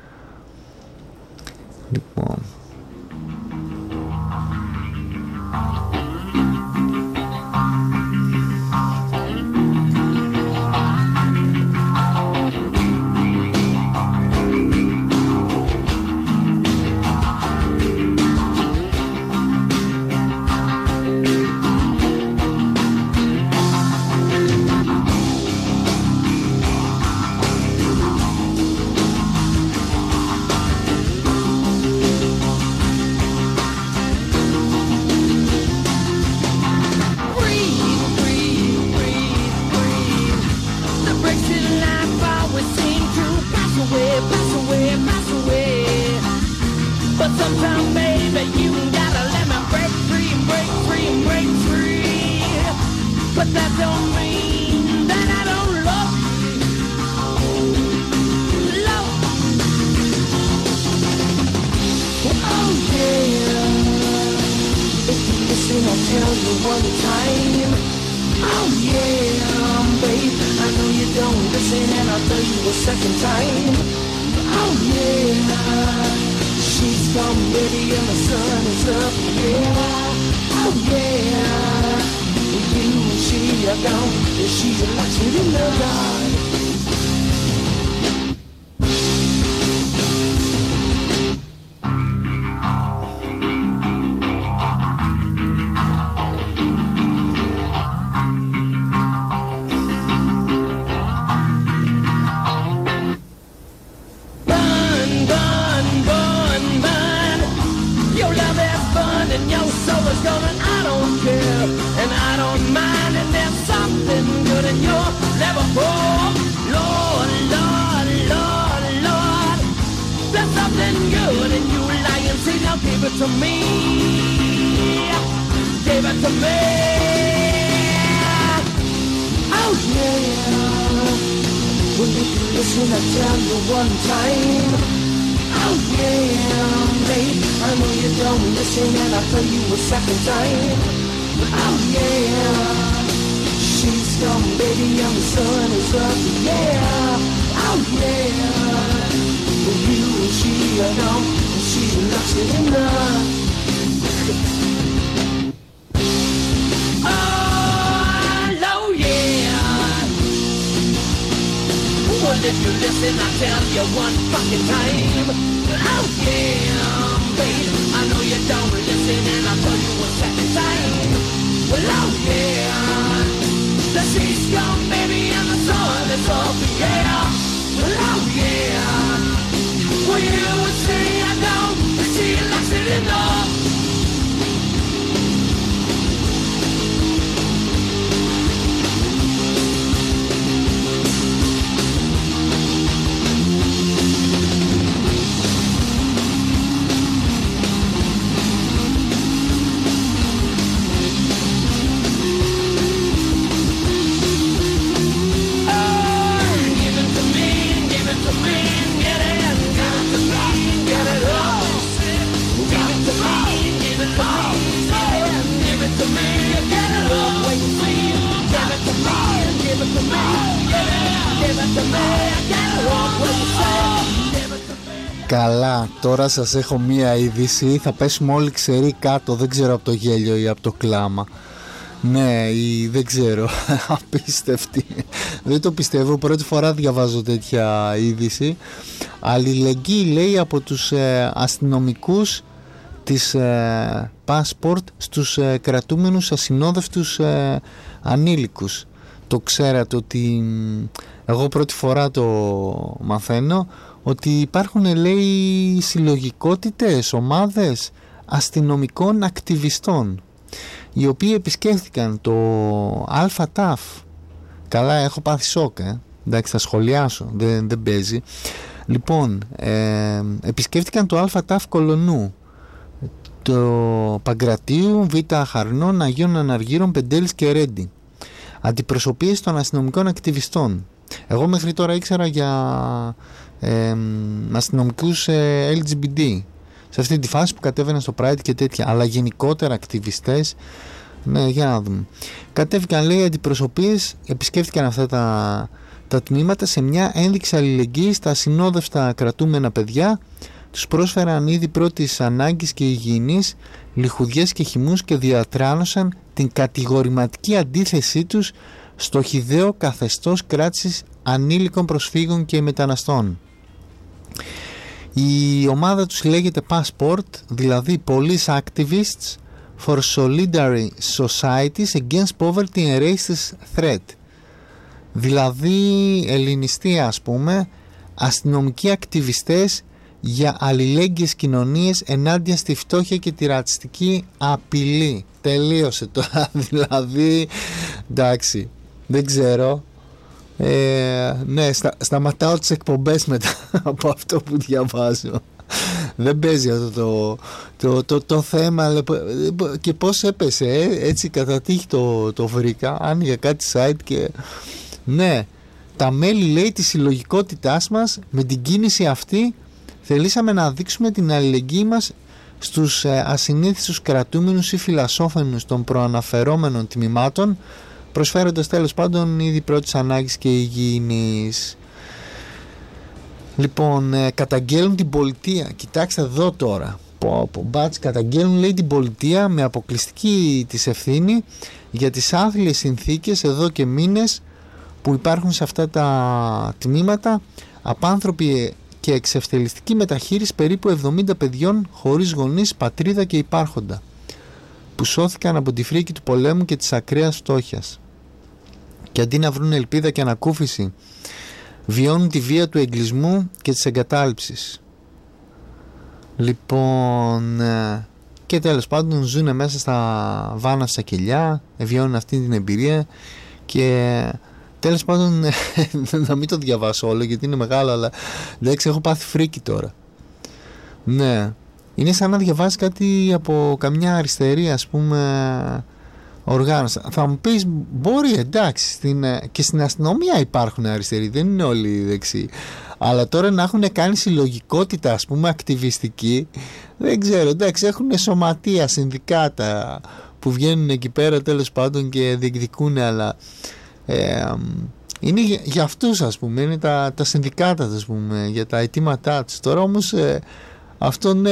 Λοιπόν, Oh yeah, babe, I know you don't listen and I'll tell you a second time. Oh yeah, she's gone, baby, and the sun is up, yeah. Oh yeah, you and she are gone, and she looks it in the. Well, if you listen, I'll tell you one fucking time. Oh yeah, babe, I know you don't listen, and I'll tell you a second time. Well, oh yeah, the sea's gone, baby, and the sun is up, yeah. Well, oh yeah, well you would say I don't, and she likes it enough. Καλά, τώρα σας έχω μία είδηση. Θα πέσουμε όλοι ξεροί κάτω. Δεν ξέρω από το γέλιο ή από το κλάμα. Ναι, ή δεν ξέρω. Απίστευτη. Δεν το πιστεύω. Πρώτη φορά διαβάζω τέτοια είδηση. Αλληλεγγύη, λέει, από τους ε, αστυνομικούς της ε, Passport στους ε, κρατούμενους ασυνόδευτους ε, ανήλικους. Το ξέρατε ότι εγώ πρώτη φορά το μαθαίνω, ότι υπάρχουν, λέει, συλλογικότητες, ομάδες αστυνομικών ακτιβιστών οι οποίοι επισκέφθηκαν το ΑΤΑΦ. Καλά, έχω πάθει σοκ, ε. εντάξει, θα σχολιάσω, δεν, δεν παίζει. Λοιπόν, ε, επισκέφτηκαν το ΑΤΑΦ Κολονού, το Παγκρατίου, Β' Χαρνών, Αγίων Αναργύρων, Πεντέλης και Ρέντι. Αντιπροσωπείες των αστυνομικών ακτιβιστών. Εγώ μέχρι τώρα ήξερα για ε, αστυνομικούς ε, ελ τζι μπι τι σε αυτή τη φάση που κατέβαιναν στο Pride και τέτοια, αλλά γενικότερα ακτιβιστές. Ναι, για να δούμε. Κατέβηκαν, λέει, αντιπροσωπείες, επισκέφτηκαν αυτά τα, τα τμήματα σε μια ένδειξη αλληλεγγύης στα ασυνόδευτα κρατούμενα παιδιά. Τους πρόσφεραν είδη πρώτης ανάγκης και υγιεινής, λιχουδιές και χυμούς και διατράνωσαν την κατηγορηματική αντίθεσή τους στο χυδαίο καθεστώς κράτησης ανήλικων προσφύγων και μεταναστών. Η ομάδα τους λέγεται Passport, δηλαδή Police Activists for Solidary Societies Against Poverty and Racist Threat. Δηλαδή ελληνιστή, ας πούμε, αστυνομικοί ακτιβιστές για αλληλέγγυες κοινωνίες ενάντια στη φτώχεια και τη ρατσιστική απειλή. Τελείωσε τώρα, δηλαδή, εντάξει, δεν ξέρω. Ε, ναι, στα, σταματάω τις εκπομπές μετά από αυτό που διαβάζω. Δεν παίζει αυτό το, το, το, το θέμα. Και πώς έπεσε, ε, έτσι κατά τύχη το, το βρήκα. Άνοιγα κάτι site και ναι, τα μέλη, λέει, της συλλογικότητάς μας, με την κίνηση αυτή θελήσαμε να δείξουμε την αλληλεγγύη μας στους ε, ασυνήθιστους κρατούμενους ή φυλασσόφενους των προαναφερόμενων τμήματων, προσφέροντας τέλος πάντων είδη πρώτης ανάγκης και υγιεινής. Λοιπόν, ε, καταγγέλνουν την πολιτεία. Κοιτάξτε εδώ τώρα. Πω, πω, μπάτς, καταγγέλνουν, λέει, την πολιτεία με αποκλειστική της ευθύνη για τις άθλιες συνθήκες εδώ και μήνες που υπάρχουν σε αυτά τα τμήματα, απάνθρωποι και εξευτελιστική μεταχείριση περίπου εβδομήντα παιδιών χωρίς γονείς, πατρίδα και υπάρχοντα, που σώθηκαν από τη φρίκη του πολέμου και της ακραίας φτώχειας. Και αντί να βρουν ελπίδα και ανακούφιση, βιώνουν τη βία του εγκλισμού και της εγκατάλειψης. Λοιπόν, και τέλος πάντων ζουν μέσα στα βάναυσα κελιά, βιώνουν αυτή την εμπειρία και τέλος πάντων να μην το διαβάσω όλο γιατί είναι μεγάλο, αλλά εντάξει, έχω πάθει φρίκι τώρα. Ναι, είναι σαν να διαβάζει κάτι από καμιά αριστερή, ας πούμε, οργάνωση. Θα μου πεις, μπορεί, εντάξει, στην, και στην αστυνομία υπάρχουν αριστεροί, δεν είναι όλοι δεξιοί. Αλλά τώρα να έχουν κάνει συλλογικότητα, ας πούμε, ακτιβιστική, δεν ξέρω, εντάξει, έχουν σωματεία, συνδικάτα που βγαίνουν εκεί πέρα τέλος πάντων και διεκδικούν, αλλά ε, είναι για, για αυτούς, ας πούμε, είναι τα, τα συνδικάτα, ας πούμε, για τα αιτήματά τους. Τώρα όμως ε, αυτό, ναι,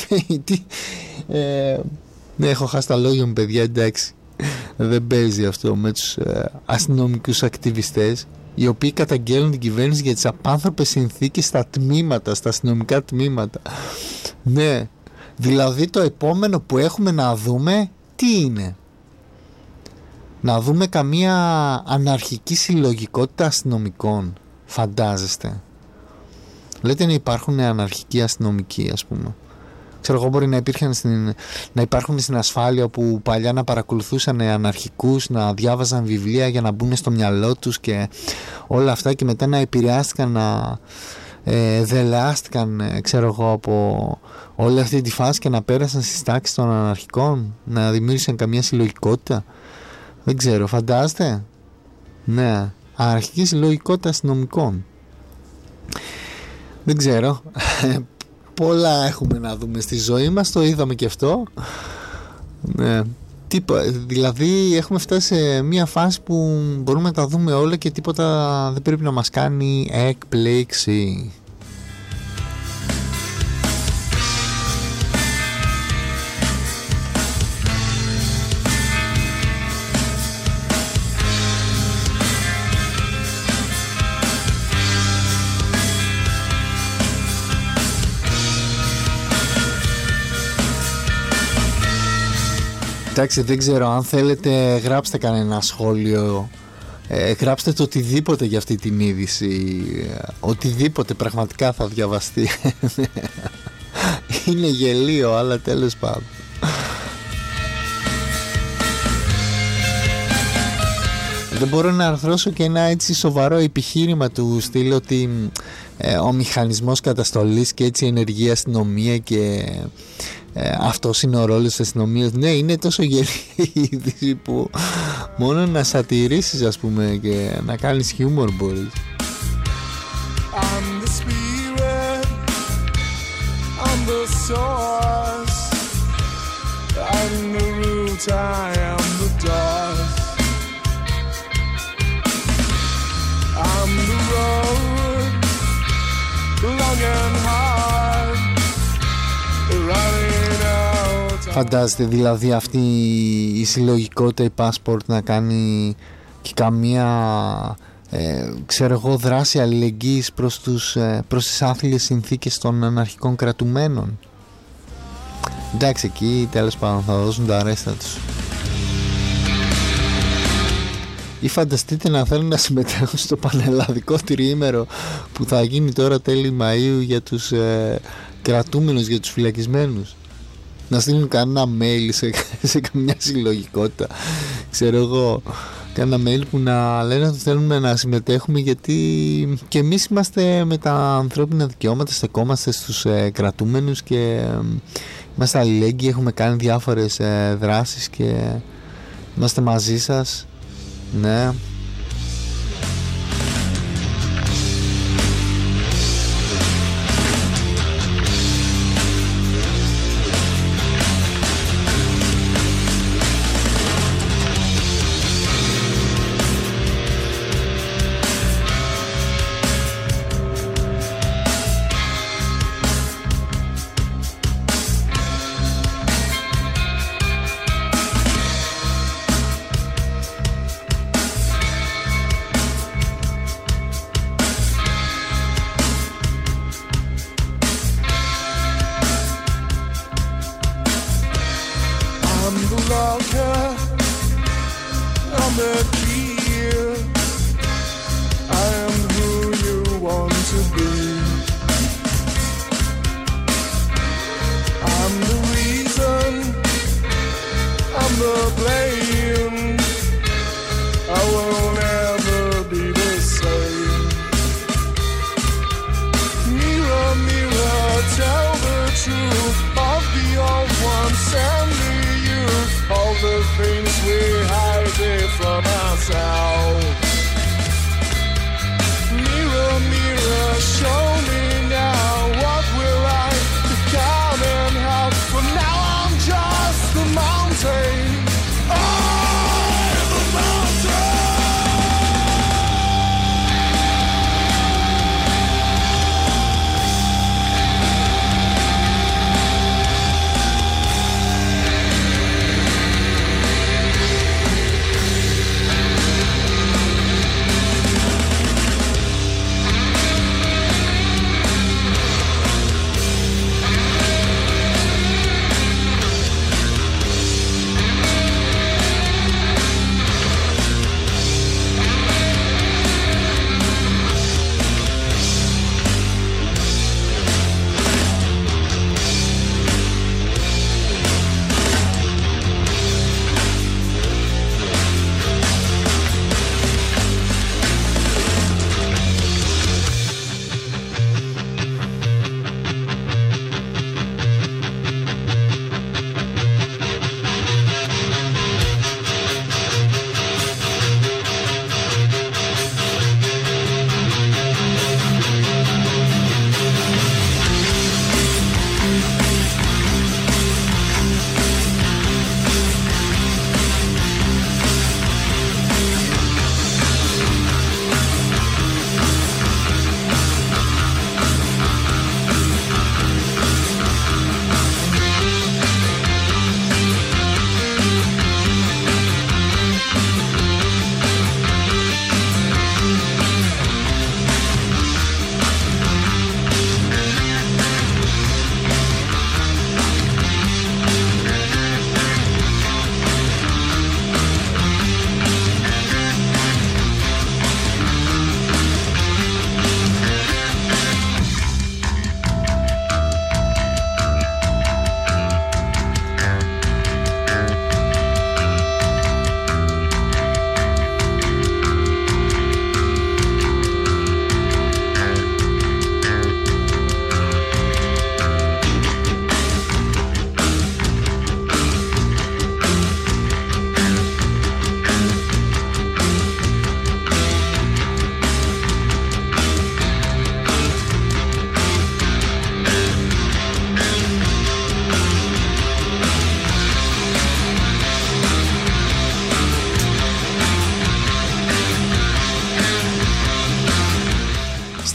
ε, ναι, έχω χάσει τα λόγια μου, παιδιά, εντάξει, δεν παίζει αυτό με τους ε, αστυνομικούς ακτιβιστές, οι οποίοι καταγγέλνουν την κυβέρνηση για τις απάνθρωπες συνθήκες στα τμήματα, στα αστυνομικά τμήματα. Ναι, δηλαδή το επόμενο που έχουμε να δούμε τι είναι? Να δούμε καμία αναρχική συλλογικότητα αστυνομικών, φαντάζεστε? Λέτε να υπάρχουν αναρχικοί αστυνομικοί, ας πούμε. Ξέρω εγώ, μπορεί να, υπήρχαν στην, να υπάρχουν στην ασφάλεια που παλιά να παρακολουθούσαν αναρχικούς, να διάβαζαν βιβλία για να μπουν στο μυαλό τους και όλα αυτά, και μετά να επηρεάστηκαν, να ε, δελεάστηκαν, ε, ξέρω εγώ, από όλη αυτή τη φάση και να πέρασαν στις τάξεις των αναρχικών, να δημιούργησαν καμία συλλογικότητα. Δεν ξέρω, φαντάζεστε? Ναι, αναρχική συλλογικότητα αστυνομικών. Δεν ξέρω. Πολλά έχουμε να δούμε στη ζωή μας, το είδαμε και αυτό. Ναι. Τίπο, δηλαδή έχουμε φτάσει σε μια φάση που μπορούμε να τα δούμε όλα και τίποτα δεν πρέπει να μας κάνει έκπληξη. Εντάξει, δεν ξέρω, αν θέλετε γράψτε κανένα σχόλιο, ε, γράψτε το οτιδήποτε για αυτή την είδηση, ε, οτιδήποτε πραγματικά θα διαβαστεί. Είναι γελίο, αλλά τέλος πάντων. Δεν μπορώ να αρθρώσω και ένα έτσι σοβαρό επιχείρημα του στυλ ότι ε, ο μηχανισμός καταστολής και έτσι ενεργή αστυνομία και ε, αυτός είναι ο ρόλος της αστυνομίας. Ναι, είναι τόσο γελή η είδηση που μόνο να σατιρίσεις, ας πούμε, και να κάνεις χιούμορ μπορείς. I'm the spirit, I'm the source, I'm the root, I am the dust, I'm the road, long and hard, running out. Φαντάζεστε δηλαδή αυτή η συλλογικότητα, η passport, να κάνει και καμία ε, ξέρω εγώ δράση αλληλεγγύης προς, τους, ε, προς τις άθλιες συνθήκες των αναρχικών κρατουμένων. Εντάξει, εκεί τέλος πάντων θα δώσουν τα αρέστα τους. Ή φανταστείτε να θέλουν να συμμετέχουν στο πανελλαδικό τριήμερο που θα γίνει τώρα τέλη Μαΐου για τους ε, κρατούμενους, για τους φυλακισμένους. Να στείλουν κανένα mail σε, σε καμιά συλλογικότητα, ξέρω εγώ, κανένα mail που να λένε ότι θέλουμε να συμμετέχουμε, γιατί και εμείς είμαστε με τα ανθρώπινα δικαιώματα, στεκόμαστε στους ε, κρατούμενους και ε, είμαστε αλληλέγγυοι, έχουμε κάνει διάφορες ε, δράσεις και είμαστε μαζί σας. Ναι.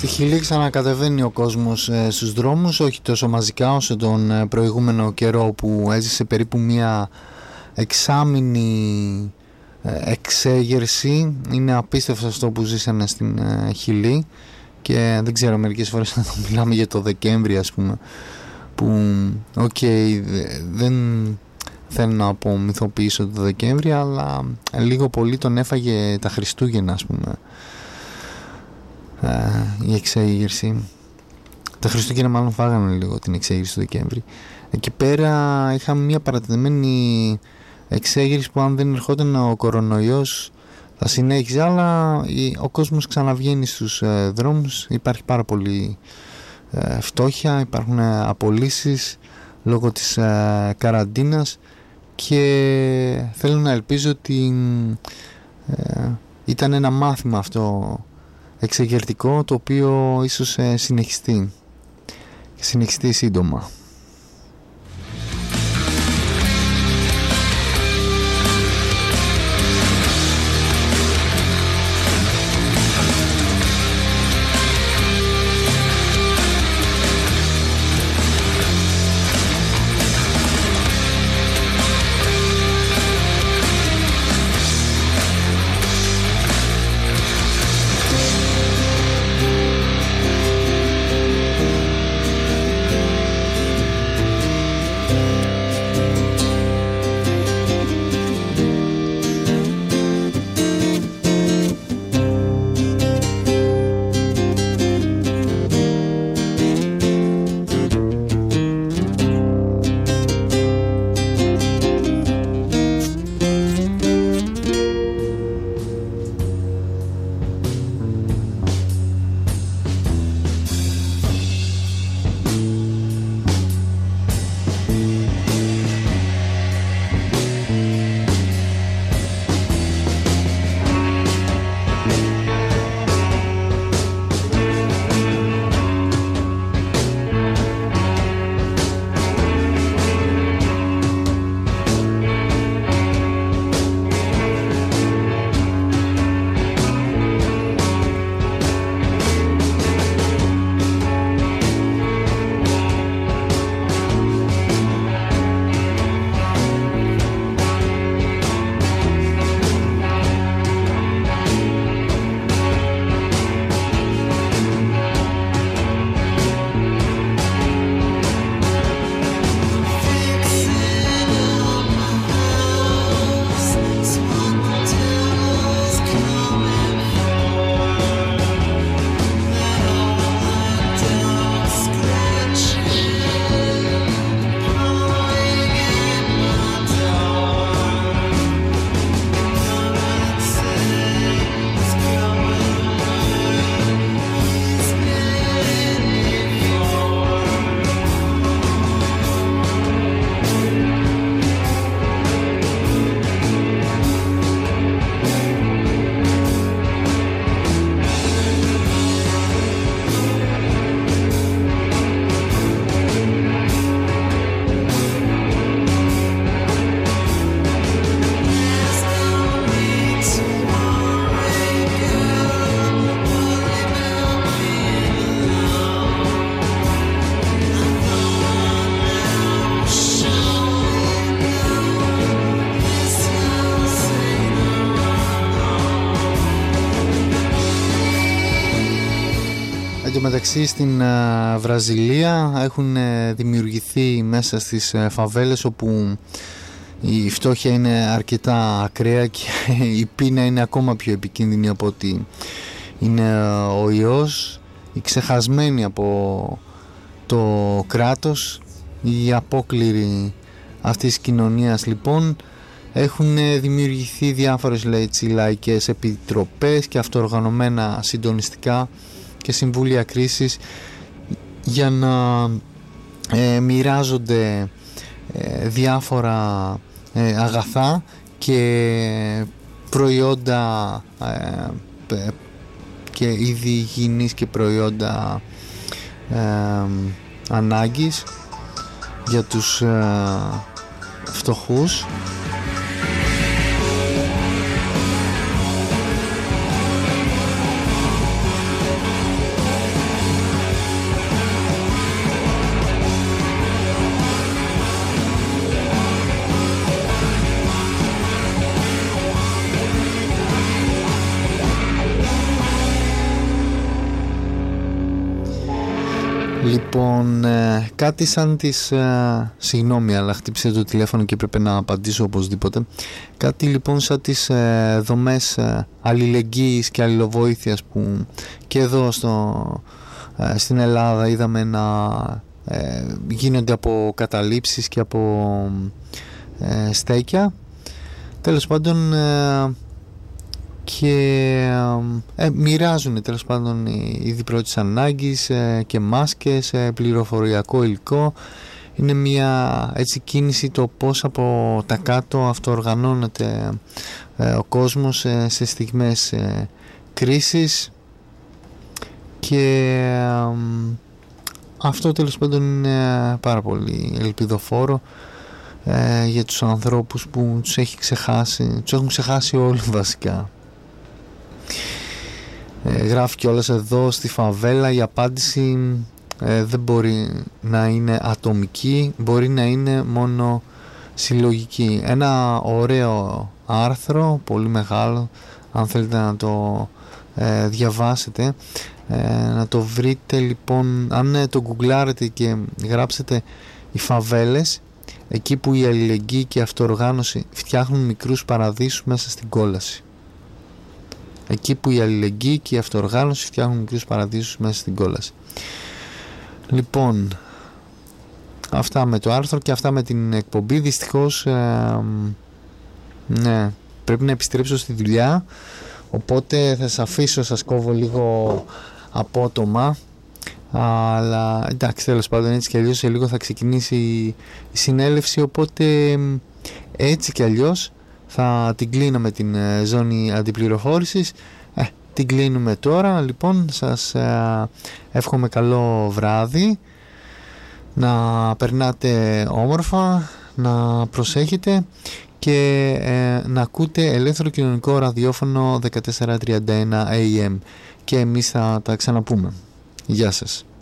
Στη Χιλή ξανακατεβαίνει ο κόσμος ε, στους δρόμους, όχι τόσο μαζικά όσο τον ε, προηγούμενο καιρό που έζησε περίπου μία εξάμηνη ε, εξέγερση. Είναι απίστευτο αυτό που ζήσανε στην ε, Χιλή και δεν ξέρω, μερικές φορές να το μιλάμε για το Δεκέμβρη, ας πούμε, που οκ, okay, δεν θέλω να απομυθοποιήσω το Δεκέμβρη, αλλά λίγο πολύ τον έφαγε τα Χριστούγεννα, ας πούμε, η εξέγερση. Τα Χριστούγεννα μάλλον φάγανε λίγο την εξέγερση του Δεκέμβρη. Εκεί πέρα είχαμε μια παρατηρημένη εξέγερση που αν δεν ερχόταν ο κορονοϊός θα συνέχιζε, αλλά ο κόσμος ξαναβγαίνει στους ε, δρόμους. Υπάρχει πάρα πολύ ε, φτώχεια, υπάρχουν ε, απολύσεις λόγω της ε, καραντίνας και θέλω να ελπίζω ότι ε, ήταν ένα μάθημα αυτό εξεγερτικό, το οποίο ίσως ε, συνεχιστεί και συνεχιστεί σύντομα. Μεταξύ στην uh, Βραζιλία έχουν uh, δημιουργηθεί μέσα στις uh, φαβέλες, όπου η φτώχεια είναι αρκετά ακραία και η πείνα είναι ακόμα πιο επικίνδυνη από ότι είναι uh, ο ιός, οι ξεχασμένοι από το κράτος, οι απόκληροι αυτής της κοινωνίας. Λοιπόν, έχουν δημιουργηθεί διάφορες έτσι, λαϊκές επιτροπές και αυτοοργανωμένα συντονιστικά και συμβούλια κρίσης για να ε, μοιράζονται ε, διάφορα ε, αγαθά και προϊόντα ε, και είδη υγιεινής και προϊόντα ε, ανάγκης για τους ε, φτωχούς. Λοιπόν, ε, κάτι σαν τις ε, συγγνώμη, αλλά χτύπησε το τηλέφωνο και έπρεπε να απαντήσω οπωσδήποτε. Κάτι λοιπόν σαν τις ε, δομές ε, αλληλεγγύης και αλληλοβοήθειας που και εδώ στο, ε, στην Ελλάδα είδαμε να ε, γίνονται από καταλήψεις και από ε, στέκια. Τέλος πάντων, ε, και ε, μοιράζουν τέλος πάντων είδη πρώτης ανάγκης ε, και μάσκες, ε, πληροφοριακό υλικό. Είναι μια έτσι κίνηση το πώς από τα κάτω αυτοοργανώνεται ε, ο κόσμος ε, σε στιγμές ε, κρίσης, και ε, αυτό τέλος πάντων είναι πάρα πολύ ελπιδοφόρο ε, για τους ανθρώπους που τους έχει ξεχάσει, τους έχουν ξεχάσει όλοι βασικά. Ε, γράφει κιόλας εδώ στη φαβέλα η απάντηση ε, δεν μπορεί να είναι ατομική, μπορεί να είναι μόνο συλλογική. Ένα ωραίο άρθρο, πολύ μεγάλο, αν θέλετε να το ε, διαβάσετε, ε, να το βρείτε λοιπόν, αν ε, το γκουγκλάρετε και γράψετε οι φαβέλες, εκεί που η αλληλεγγύη και η αυτοοργάνωση φτιάχνουν μικρούς παραδείσους μέσα στην κόλαση. Εκεί που η αλληλεγγύη και η αυτοοργάνωση φτιάχνουν μικρούς παραδείσους μέσα στην κόλαση. Λοιπόν, αυτά με το άρθρο και αυτά με την εκπομπή. Δυστυχώς ε, ναι, πρέπει να επιστρέψω στη δουλειά, οπότε θα σας αφήσω, σας κόβω λίγο απότομα, αλλά εντάξει, τέλος πάντων, έτσι κι αλλιώς σε λίγο θα ξεκινήσει η συνέλευση, οπότε έτσι κι αλλιώς θα την κλείνω την ε, ζώνη αντιπληροφόρησης. ε, την κλείνουμε τώρα. Λοιπόν, σας ε, εύχομαι καλό βράδυ, να περνάτε όμορφα, να προσέχετε και ε, να ακούτε ελεύθερο κοινωνικό ραδιόφωνο δεκατέσσερα τριάντα ένα έι εμ, και εμείς θα τα ξαναπούμε. Γεια σας.